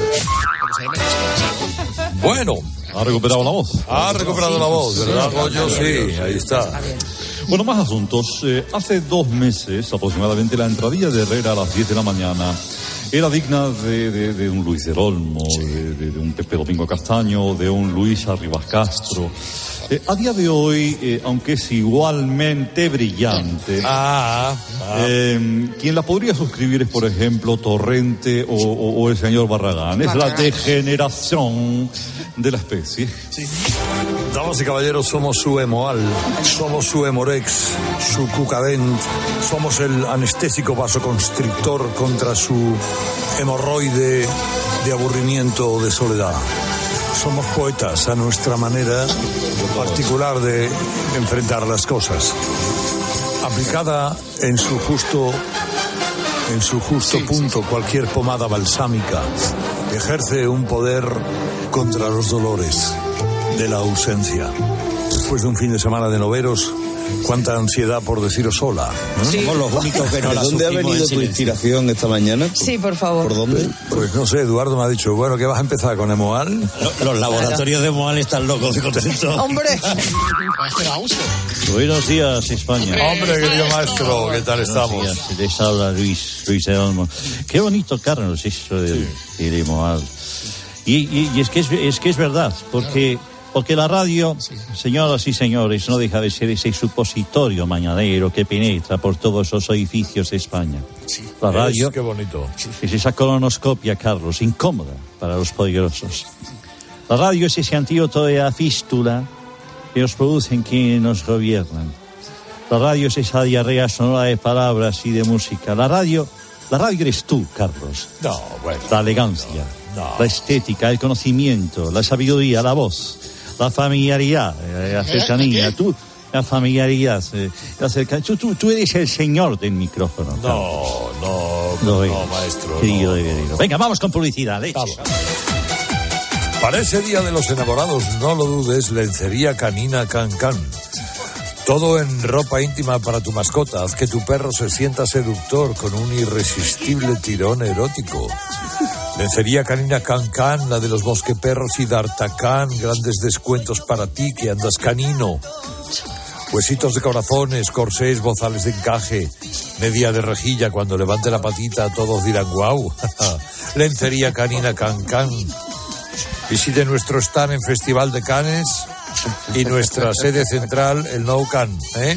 Bueno. ¿Ha recuperado la voz? Ha recuperado la voz, ¿verdad, Goyo? Sí, ahí está. Bueno, más asuntos. Eh, hace dos meses, aproximadamente, la entradilla de Herrera a las diez de la mañana era digna de, de, de un Luis del Olmo, de, de, de un Pepe Domingo Castaño, de un Luis Arribas Castro. Eh, a día de hoy, eh, aunque es igualmente brillante, ah, ah. Eh, quien la podría suscribir es, por ejemplo, Torrente o, o, o el señor Barragán. Es la degeneración de la especie. Sí. Damas y caballeros, somos su Hemoal, somos su Hemorex, su Cucadent, somos el anestésico vasoconstrictor contra su hemorroide de aburrimiento o de soledad. Somos poetas a nuestra manera particular de enfrentar las cosas. Aplicada en su justo, en su justo sí, punto, sí. Cualquier pomada balsámica ejerce un poder contra los dolores de la ausencia. Después de un fin de semana de noveros, cuánta ansiedad por deciros hola. ¿No? Sí. Somos los únicos que no ¿De la dónde ha venido tu inspiración esta mañana? Sí, por favor. ¿Por dónde? Pues no sé, Eduardo me ha dicho, bueno, ¿qué vas a empezar con Hemoal? Los, los laboratorios de Hemoal están locos de contento. ¡Hombre! Buenos días, España. Hombre, querido maestro, ¿qué tal estamos? Buenos días, les habla Luis, Luis de Olmo. Qué bonito, Carlos, eso del sí. de Hemoal. Y, y, y es que es, es que es verdad, porque... Porque la radio, señoras y señores, no deja de ser ese supositorio mañanero que penetra por todos los edificios de España. La radio, qué bonito. Es esa colonoscopia, Carlos, incómoda para los poderosos. La radio es ese antídoto de la fístula que nos producen quienes nos gobiernan. La radio es esa diarrea sonora de palabras y de música. La radio, la radio eres tú, Carlos. No, bueno. La elegancia, no, no. La estética, el conocimiento, la sabiduría, la voz. La familiaridad, la cercanía, tú, la familiaridad, la cercanía. Tú, tú, tú eres el señor del micrófono. No, Carlos. no, no, no, maestro. Querido, no, querido. no. Venga, vamos con publicidad, leche. Vamos. Para ese día de los enamorados, no lo dudes, lencería canina Can Can. Todo en ropa íntima para tu mascota. Haz que tu perro se sienta seductor con un irresistible tirón erótico. Lencería canina Can Can, la de los bosqueperros y D'Artacán. Grandes descuentos para ti que andas canino. Huesitos de corazones, corsés, bozales de encaje, media de rejilla. Cuando levante la patita todos dirán guau. Lencería canina Can Can. Visite nuestro stand en Festival de Cannes y nuestra sede central, el Nou Can, ¿eh?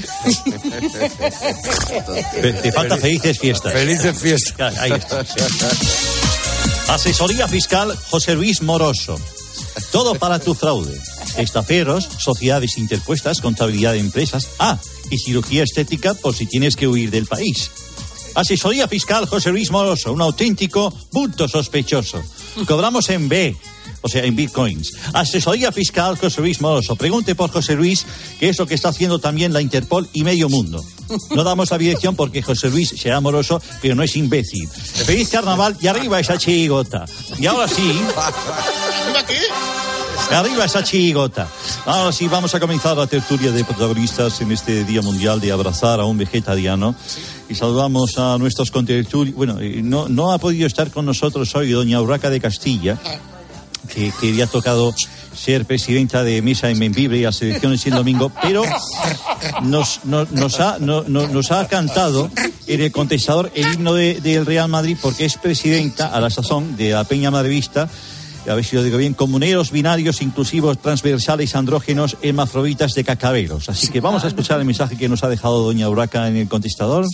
Te falta felices fiestas. Felices fiestas. Ahí está. Sí. Asesoría fiscal José Luis Moroso. Todo para tu fraude. Estaferos, sociedades interpuestas, contabilidad de empresas. Ah, y cirugía estética por si tienes que huir del país. Asesoría fiscal José Luis Moroso, un auténtico bulto sospechoso. Cobramos en B, o sea, en bitcoins. Asesoría fiscal José Luis Moroso. Pregunte por José Luis, que es lo que está haciendo también la Interpol y medio mundo. No damos la dirección porque José Luis será moroso, pero no es imbécil. Feliz carnaval y arriba esa chirigota. Y ahora sí... ¿Arriba qué? Arriba esa chirigota. Ahora sí, vamos a comenzar la tertulia de protagonistas en este Día Mundial de abrazar a un vegetariano. Y saludamos a nuestros contertulios. Bueno, no, no ha podido estar con nosotros hoy doña Urraca de Castilla, que, que había tocado ser presidenta de mesa en Membibre y a las elecciones el domingo, pero nos, nos, nos, ha, no, no, nos ha cantado en el contestador el himno de, del Real Madrid, porque es presidenta a la sazón de la Peña Madridista, a ver si lo digo bien, comuneros, binarios, inclusivos, transversales, andrógenos, hermafroditas de cacaberos. Así que vamos a escuchar el mensaje que nos ha dejado doña Urraca en el contestador.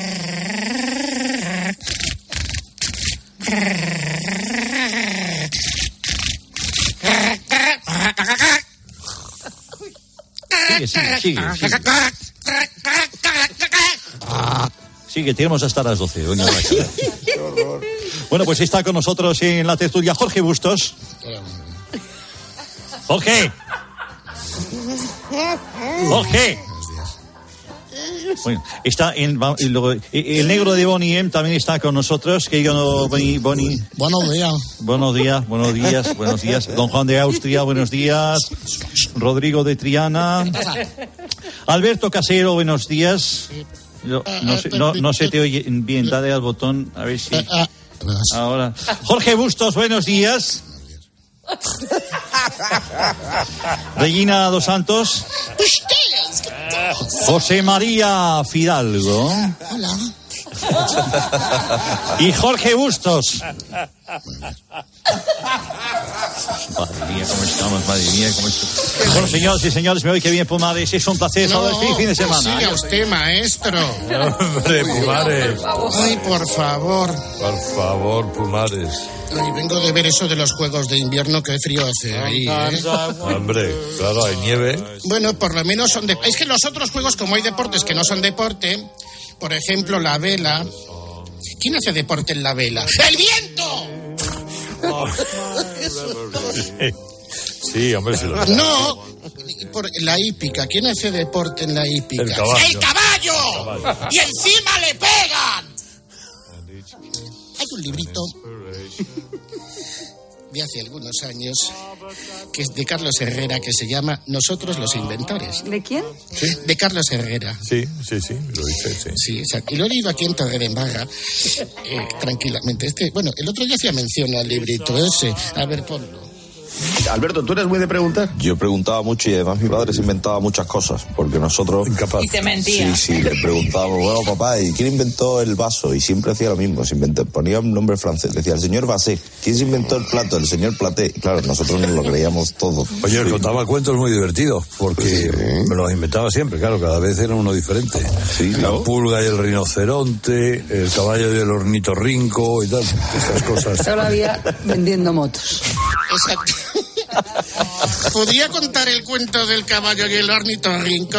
Sigue, sigue, sigue, sigue. Sigue, tenemos hasta las doce, doña Urraca. Bueno, pues está con nosotros en la tertulia Jorge Bustos. Jorge. Jorge. Bueno, está en, el negro de Bonnie M también está con nosotros. Que yo Bonnie, Bonnie. Buenos días. Buenos días, buenos días, buenos días. Don Juan de Austria, buenos días. Rodrigo de Triana. Alberto Casero, buenos días. No, no, se, no, no se te oye bien, dale al botón, a ver si... Ahora. Jorge Bustos, buenos días. Regina Dos Santos. José María Fidalgo. Hola. Y Jorge Bustos. Madre mía, cómo estamos, madre mía, cómo estamos. Bueno, señores y señores, me voy que bien, Pumares. Es un placer todo este fin de semana. Siga usted, maestro. Hombre, Pumares. Ay, por favor. Por favor, Pumares. Ay, vengo de ver eso de los juegos de invierno, qué frío hace ahí, ¿eh? Hombre, claro, hay nieve. Bueno, por lo menos son de... Es que los otros juegos, como hay deportes que no son deporte, por ejemplo, la vela... ¿Quién hace deporte en la vela? ¡El viento! Sí, hombre, se lo... No, por la hípica. ¿Quién hace deporte en la hípica? El caballo. ¡El caballo! El caballo. ¡Y encima le pegan! Hay un librito de hace algunos años que es de Carlos Herrera, que se llama Nosotros los Inventores. ¿De quién? ¿Sí? De Carlos Herrera. Sí, sí, sí, lo hice, sí. Sí, exacto. Y lo he leído aquí en Torredembarra, eh, tranquilamente. Este, bueno, el otro día hacía mención al librito ese. A ver, ponlo. Alberto, ¿tú eres muy de preguntar? Yo preguntaba mucho y además mi padre se inventaba muchas cosas, porque nosotros... Incapaz. Y te mentía. Sí, sí, le preguntábamos, bueno, papá, ¿y quién inventó el vaso? Y siempre hacía lo mismo, se inventó, ponía un nombre francés, decía el señor Basé. ¿Quién se inventó el plato? El señor Platé. Y claro, nosotros nos lo creíamos todo. Oye, sí. contaba cuentos muy divertidos, porque Sí. me los inventaba siempre, claro, cada vez era uno diferente. Sí, La claro. pulga y el rinoceronte, el caballo y el ornitorrinco y tal, estas cosas. Todavía vendiendo motos. Exacto. ¿Podría contar el cuento del caballo y el ornitorrinco?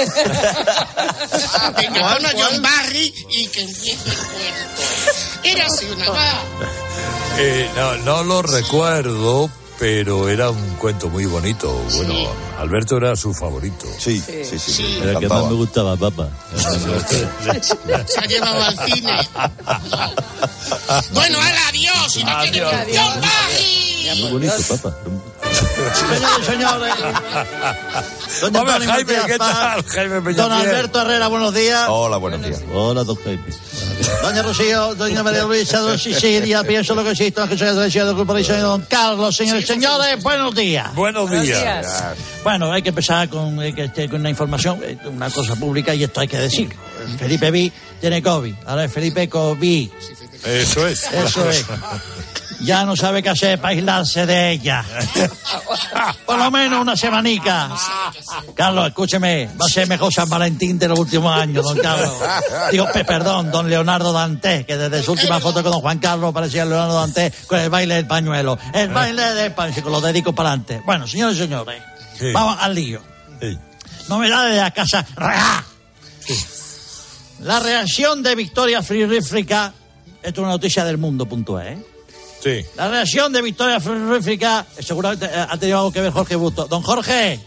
Venga, pon a John Barry y que empiece el cuento. Era así una va. Eh, no, no lo recuerdo, pero era un cuento muy bonito. Bueno, Sí. Alberto era su favorito. Sí, sí, sí. sí, Sí. me Era el que encantaba. más me gustaba, papá. Se ha llevado al cine. Bueno, al adiós. Y no quiere... Adiós. ¡John Barry! Muy bonito, papá. Señores, señores. Doña Hombre, Antonio Jaime, Martínez ¿qué Paz, tal? Jaime Don Peñafiel. Alberto Herrera, buenos días. Hola, buenos días. Hola, don Jaime. Doña Rocío, doña María Luisa, don Sicilia, pienso lo que existe, que soy agradecido del grupo de diseño, don Carlos, señores y señores, buenos días. Buenos días. Bueno, hay que empezar con, eh, que esté con una información, eh, una cosa pública, y esto hay que decirlo. Felipe V tiene COVID, ahora es Felipe COVID. Eso es. Eso es. Ya no sabe qué hacer para aislarse de ella. Por lo menos una semanica. Carlos, escúcheme, va a ser mejor San Valentín de los últimos años, don Carlos. Digo, pe- perdón, don Leonardo Dantes, que desde su última foto con don Juan Carlos parecía Leonardo Dantes con el baile del pañuelo. El baile del pañuelo, con los dedicos para adelante. Bueno, señores y señores, Sí. vamos al lío. Sí. Novedades de la casa Real. La reacción de Victoria Frigorífica, esto es una noticia del mundo punto es, ¿eh? Sí. La reacción de Victoria Frigorífica, seguramente eh, ha tenido algo que ver Jorge Busto. Don Jorge.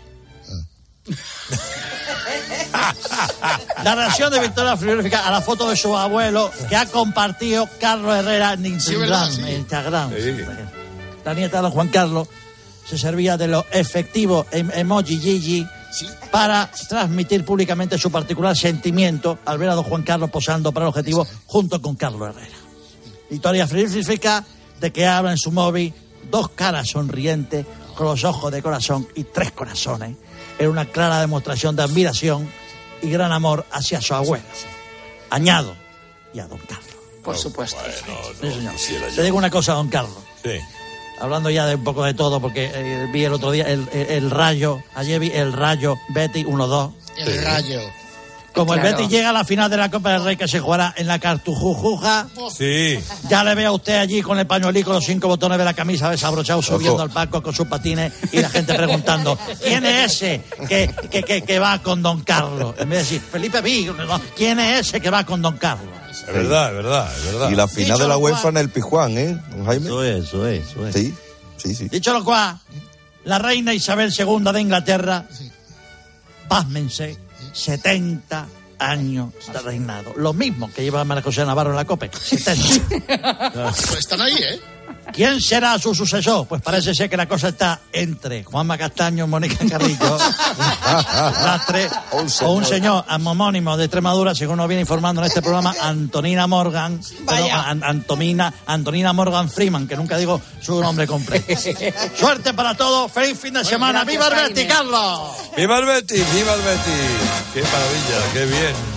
La reacción de Victoria Frigorífica a la foto de su abuelo que ha compartido Carlos Herrera en Instagram. ¿verdad? Sí. en Instagram. Sí. La nieta de don Juan Carlos se servía de los efectivos em- emoji Gigi para transmitir públicamente su particular sentimiento al ver a don Juan Carlos posando para el objetivo junto con Carlos Herrera. Victoria Frigorífica de que habla en su móvil dos caras sonrientes con los ojos de corazón y tres corazones. Era una clara demostración de admiración y gran amor hacia su abuelo. Añado, y a don Carlos. Por supuesto. Sí, señor. Te digo una cosa, don Carlos. Sí. Hablando ya de un poco de todo, porque eh, vi el otro día el, el, el Rayo, ayer vi el Rayo Betis uno dos. El rayo. Como el Claro. Betis llega a la final de la Copa del Rey que se jugará en la Cartujujuja, Sí. ya le veo a usted allí con el pañuelico, los cinco botones de la camisa desabrochados, subiendo Ojo. al palco con sus patines y la gente preguntando, ¿quién es ese que, que, que, que va con don Carlos? En vez de decir, Felipe Vigo, no, ¿quién es ese que va con don Carlos? Es verdad, es verdad, es verdad. Y la final Dicho de la lo UEFA cual- en el Pizjuán, ¿eh, don Jaime? Eso es, eso es, eso es. Sí, sí, sí. Dicho lo cual, la reina Isabel segunda de Inglaterra, pásmense, setenta años de reinado. Lo mismo que lleva María José Navarro en la COPE. setenta. Pues están ahí, ¿eh? ¿Quién será su sucesor? Pues parece ser que la cosa está entre Juanma Castaño y Mónica Carrillo, Lastre, O un o señor. un señor homónimo de Extremadura, según nos viene informando en este programa, Antonina Morgan, perdón, An- Antonina, Antonina Morgan Freeman, que nunca digo su nombre completo. Suerte para todos, feliz fin de semana, gracias, ¡viva el Betis, Jaime. Carlos! ¡Viva el Betis! ¡Viva el Betis! ¡Qué maravilla! ¡Qué bien!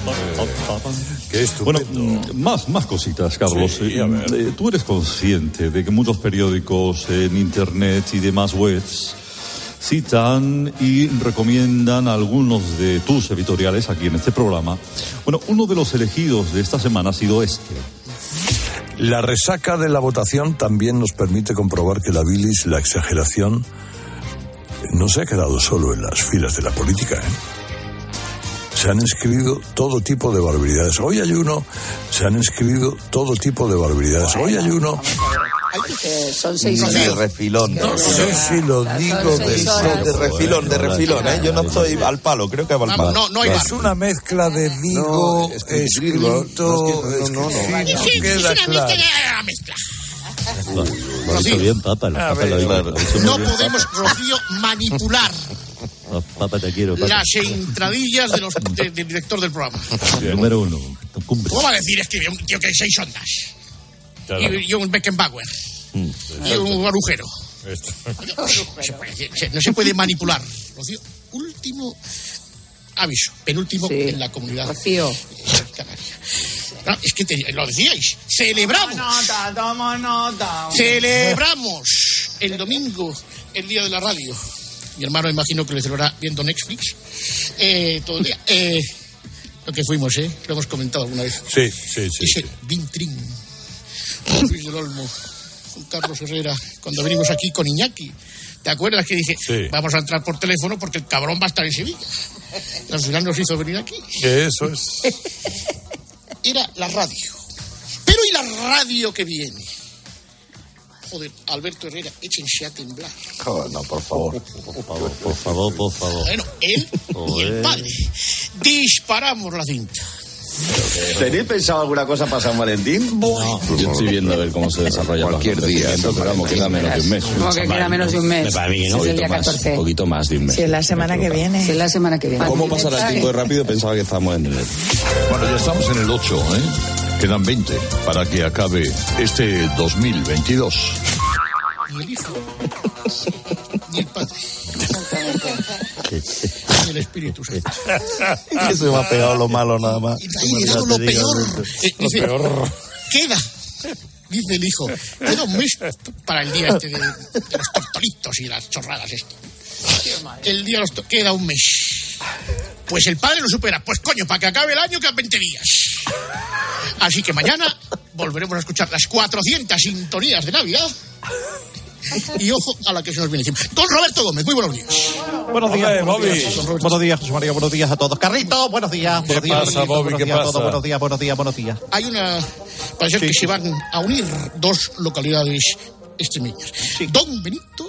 Qué estupendo. Bueno, más, más cositas, Carlos. Sí, a ver. Eh, Tú eres consciente de que muchos periódicos en internet y demás webs citan y recomiendan algunos de tus editoriales aquí en este programa. Bueno, uno de los elegidos de esta semana ha sido este. La resaca de la votación también nos permite comprobar que la bilis, la exageración, no se ha quedado solo en las filas de la política, ¿eh? Se han escrito todo tipo de barbaridades. Hoy hay uno, se han escrito todo tipo de barbaridades. Hoy hay uno... Eh, son seis horas. De refilón. No sé si lo digo de, de refilón, de refilón, ¿eh? Yo no estoy al palo, creo que va al palo. No, no hay es bar. una mezcla de Vigo, No, escrito, no, no, no, no. escrito, Sí, queda es una claro. mezcla, mezcla. Lo ha dicho bien, Papa. El Papa lo ha dicho- lo ha dicho muy No bien, podemos, Rocío, manipular Papa. Papa, te quiero, Papa. las entradillas de los, de- del director del programa. Número uno, cumbre. ¿Cómo va a decir escribe un tío que hay seis ondas? Claro. Y, y un Beckenbauer. Y un agujero. Se puede decir, se- no se puede manipular. Rocío, último aviso, penúltimo Sí. en la comunidad. Rocío. Canaria. No, es que te- lo decíais. Celebramos. Nota, toma nota. Celebramos el domingo, el día de la radio. Mi hermano imagino que lo celebrará viendo Netflix eh, todo el día. Eh, lo que fuimos, ¿eh? Lo hemos comentado alguna vez. Sí, sí, sí. Ese Vintrín, con Luis del Olmo, con Carlos Herrera, cuando venimos aquí con Iñaki. ¿Te acuerdas que dije, Sí. vamos a entrar por teléfono porque el cabrón va a estar en Sevilla? Al final nos hizo venir aquí. Eso es. Era la radio. Pero ¿y la radio que viene? Joder, Alberto Herrera, échense a temblar. Joder, no, por favor. Por favor, por favor, por favor. Bueno, él y el Joder. padre. Disparamos la cinta. ¿Tenéis pensado alguna cosa para San Valentín? No, yo estoy viendo a ver cómo se desarrolla Cualquier día, Pero vamos, queda menos de un mes. Como que queda menos de un mes. Para mí que no, Es el poquito día más, catorce. poquito más de un mes. Si es la semana que viene. Si es la semana que viene. ¿Cómo pasará el tiempo de rápido? Pensaba que estábamos en enero. Bueno, ya estamos en el ocho, ¿eh? Quedan veinte para que acabe este dos mil veintidós. Ni el hijo, ni el padre, ni el Espíritu Santo. Que se me ha pegado lo malo nada más. Y ahí llegado lo peor. Eh, dice, queda, dice el hijo, queda un mes para el día este de, de los tortolitos y las chorradas esto. El día de los to- queda un mes. Pues el padre lo supera. Pues coño, para que acabe el año quedan veinte días. Así que mañana volveremos a escuchar las cuatrocientas sintonías de Navidad. Y ojo a la que se nos viene encima. Don Roberto Gómez, muy buenos días. Buenos días, Hombre, buenos Bobby. días. Buenos días, José María, buenos días a todos. Carrito, buenos días. ¿Qué buenos días, pasa, Carlito, Bobby? buenos ¿Qué días a pasa? todos, buenos días, buenos días, buenos días. Hay una... Parece Sí, que sí. se van a unir dos localidades extremeñas. Don Benito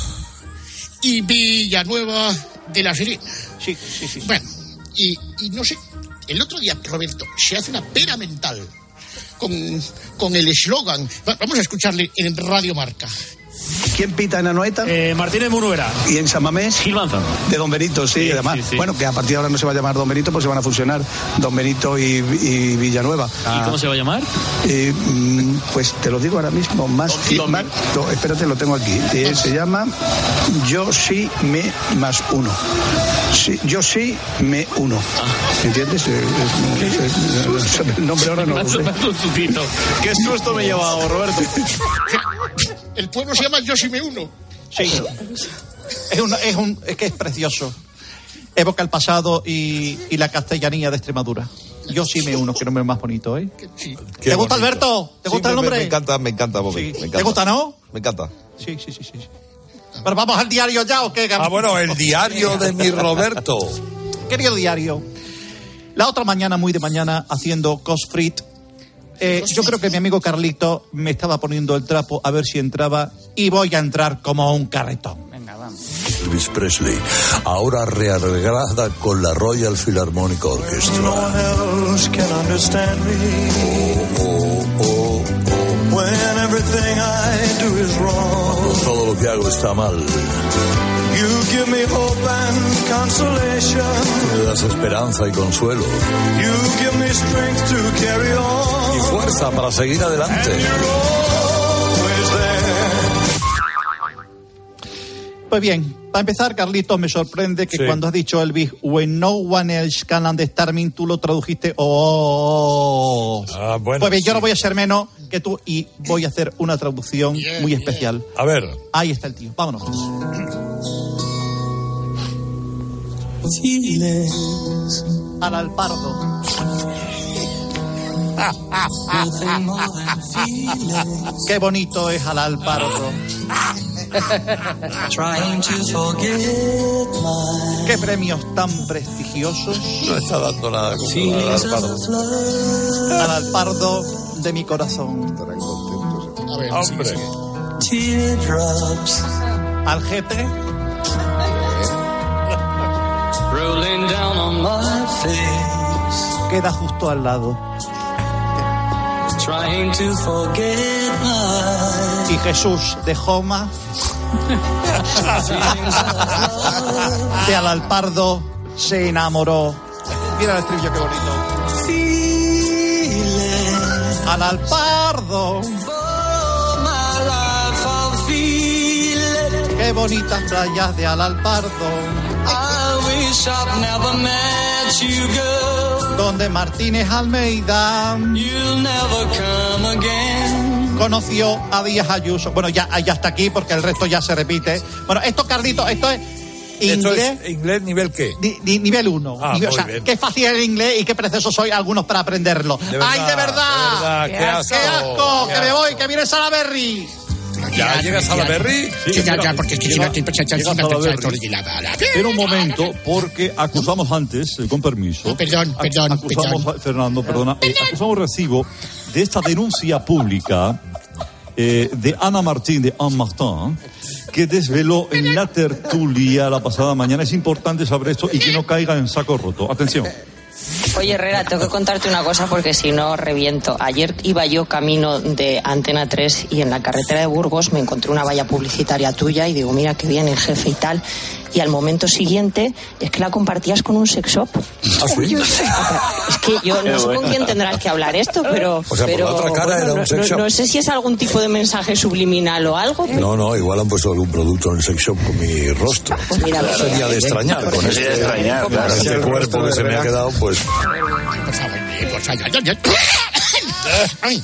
y Villanueva de la Serena. Sí, sí, sí. Bueno, y, y no sé, el otro día, Roberto, se hace una pera mental con, con el eslogan. Va- Vamos a escucharle en Radio Marca. ¿Quién pita en Anoeta? Eh, Martínez Munuera. ¿Y en San Mamés? Gil Manzano. De Don Benito, sí, Sí, además. sí, sí. Bueno, que a partir de ahora no se va a llamar Don Benito, pues se van a fusionar Don Benito y, y Villanueva. ¿Y cómo se va a llamar? Eh, mm, pues te lo digo ahora mismo, más... Don- más no, espérate, lo tengo aquí. Eh, se llama Yo sí me más uno. Sí, yo sí me uno. ¿Entiendes? Eh, es- es- es- el nombre ahora no lo sé. Qué susto me he llevado, Roberto. El pueblo se llama Yo sí me uno. Sí. Es, un, es, un, es que es precioso. Evoca el pasado y, y la castellanía de Extremadura. Yo sí me uno, que nombre más bonito, ¿eh? Sí. ¿Te gusta, Alberto? ¿Te Sí, gusta el me- nombre? Me, me encanta, me encanta, Bobby. Sí. Me encanta. ¿Te gusta, no? Me encanta. Sí, sí, sí, sí. sí. Pero vamos al diario ya, ¿o qué? Ah, bueno, el diario de mi Roberto. Querido diario, la otra mañana, muy de mañana, haciendo cosfrit, eh, yo creo que mi amigo Carlito me estaba poniendo el trapo a ver si entraba y voy a entrar como un carretón. Venga, vamos. Elvis Presley, ahora rearreglada con la Royal Philharmonic Orchestra. Cuando todo lo que hago está mal. Me das esperanza y consuelo. Y fuerza para seguir adelante. Pues bien, para empezar, Carlitos, me sorprende que Sí. cuando has dicho Elvis, when no one else can understand me, tú lo tradujiste, oh. Ah, bueno, pues bien, sí. yo no voy a ser menos que tú y voy a hacer una traducción Bien, muy bien. especial. A ver. Ahí está el tío, vámonos. Al alpardo. Qué bonito es al alpardo. Qué premios tan prestigiosos. No está dando nada con el Alpardo. Al alpardo de mi corazón. A ver, Hombre. sigue, sigue. Al jefe. Queda justo al lado. Y Jesús de Joma, de al alpardo se enamoró. Mira el estribillo, qué bonito. Al alpardo. Qué bonitas playas de al alpardo. Donde Martínez Almeida conoció a Díaz Ayuso. Bueno, ya, ya está aquí porque el resto ya se repite. Bueno, esto, Carlito, esto es inglés. ¿Esto es inglés nivel qué? Ni, ni, nivel uno. Ah, Nivel, muy o sea, bien. qué fácil es el inglés y qué precioso soy algunos para aprenderlo. De verdad, ¡Ay, de verdad! de verdad, qué asco, ¡Qué asco! qué ¡Que me asco. voy! ¡Que viene ¿Ya Salaberry! llegas a la Berry? Sí, ya, ya, porque es que si no te Llega- estoy llega a Salaberry. En un momento, porque acusamos antes, eh, con permiso. Oh, perdón, perdón, Acusamos perdón. a Fernando, perdona. eh, acusamos recibo de esta denuncia pública eh, de Ana Martín, de Anne Martin, que desveló en la tertulia la pasada mañana. Es importante saber esto y que no caiga en saco roto. Atención. Oye, Herrera, tengo que contarte una cosa porque si no reviento. Ayer iba yo camino de Antena tres y en la carretera de Burgos me encontré una valla publicitaria tuya y digo, mira qué bien el jefe y tal. Y al momento siguiente es que la compartías con un sex shop. ¿Ah, sí? O sea, es que yo no sé con quién tendrás que hablar esto, pero... O sea, por pero, la otra cara bueno, era un no, sex no- shop. no sé si es algún tipo de mensaje subliminal o algo. pero- No, no, igual han puesto algún producto en el sex shop con mi rostro. Pues mira, No sería de extrañar con este, Sería de extrañar, con claro. este cuerpo que se me ha quedado, pues... Por favor, eh, por favor, ya, ya. Ay,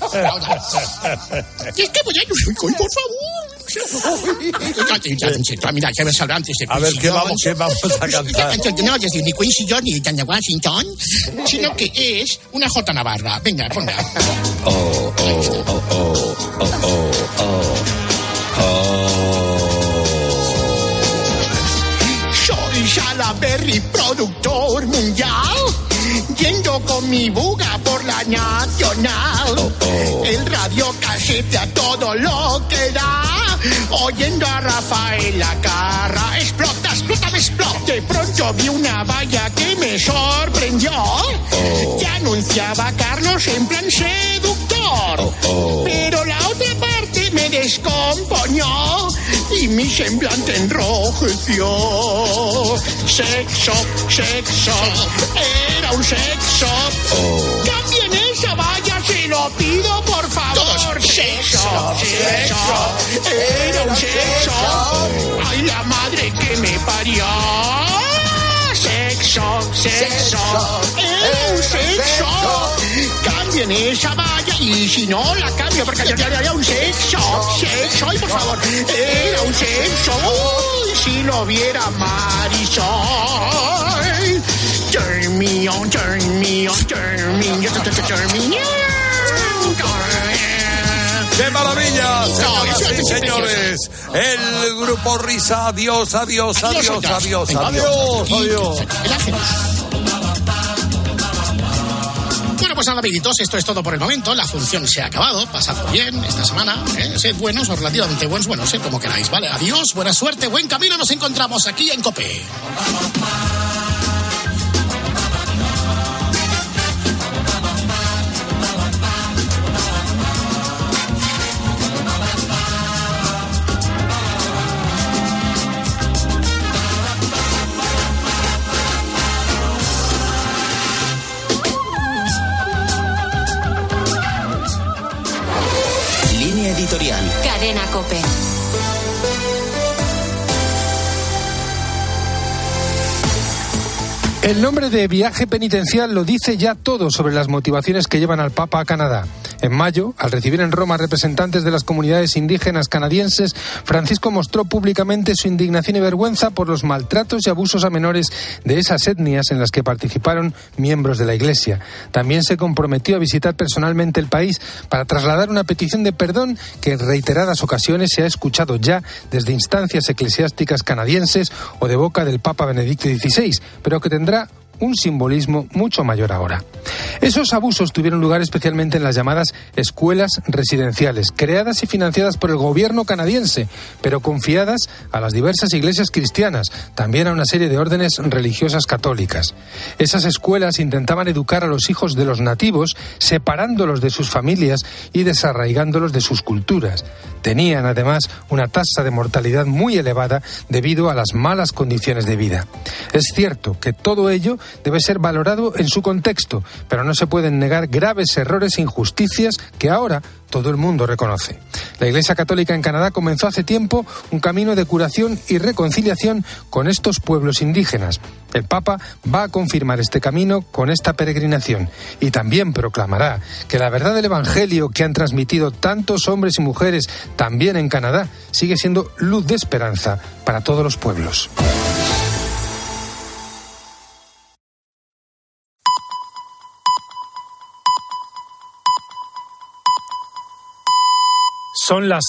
y es que voy a... Ay, por favor. Ya, ya, ya, mira, ya me salvé antes de A ver, Quincy ¿qué vamos, Jones. qué vamos a cantar? Entonces, no, es decir, ni Quincy Jones ni Tanya Washington, sino que es una J Navarra. Venga, ponla. Oh, oh, oh, oh, oh, oh, oh, oh. Soy Salaberry, productor mundial, yendo con mi buga por la nacional. Oh, oh. El radio casete a todo lo que da, oyendo a Rafaela Carra. Explota, explota, me explota. De pronto vi una valla que me sorprendió, que anunciaba a Carlos en plan seductor. Oh, oh. Pero la otra parte me descomponió y mi semblante enrojeció. Sexo, sexo, era un sexo. Oh. Cambien esa valla, se lo pido por favor. Sexo, sexo, era un sexo. Ay, la madre que me parió. Sexo, sexo, era un sexo. Cambien esa valla y si no la cambio porque ya era un sexo, sexo, ay por favor, era un sexo. Uy, si lo viera Marisol. Turn me on, turn me on, turn me on, turn me on. ¡Qué maravilla! No, Señoras eso y es señores, el grupo Risa. Adiós, adiós, adiós, adiós, Venga, adiós, Y- adiós. El Ángelus. Bueno, pues nada, amiguitos, esto es todo por el momento. La función se ha acabado. Pasadlo bien esta semana. ¿eh? Sed buenos o relativamente buenos, bueno, sed como queráis, ¿vale? Adiós, buena suerte, buen camino. Nos encontramos aquí en COPE. Línea editorial. Cadena COPE. El nombre de viaje penitencial lo dice ya todo sobre las motivaciones que llevan al Papa a Canadá. En mayo, al recibir en Roma representantes de las comunidades indígenas canadienses, Francisco mostró públicamente su indignación y vergüenza por los maltratos y abusos a menores de esas etnias en las que participaron miembros de la Iglesia. También se comprometió a visitar personalmente el país para trasladar una petición de perdón que en reiteradas ocasiones se ha escuchado ya desde instancias eclesiásticas canadienses o de boca del Papa Benedicto dieciséis, pero que tendrá un simbolismo mucho mayor ahora. Esos abusos tuvieron lugar especialmente en las llamadas escuelas residenciales, creadas y financiadas por el gobierno canadiense, pero confiadas a las diversas iglesias cristianas, también a una serie de órdenes religiosas católicas. Esas escuelas intentaban educar a los hijos de los nativos, separándolos de sus familias y desarraigándolos de sus culturas. Tenían, además, una tasa de mortalidad muy elevada debido a las malas condiciones de vida. Es cierto que todo ello debe ser valorado en su contexto, pero no se pueden negar graves errores e injusticias que ahora todo el mundo reconoce. La Iglesia Católica en Canadá comenzó hace tiempo un camino de curación y reconciliación con estos pueblos indígenas. El Papa va a confirmar este camino con esta peregrinación y también proclamará que la verdad del Evangelio que han transmitido tantos hombres y mujeres también en Canadá sigue siendo luz de esperanza para todos los pueblos. Son las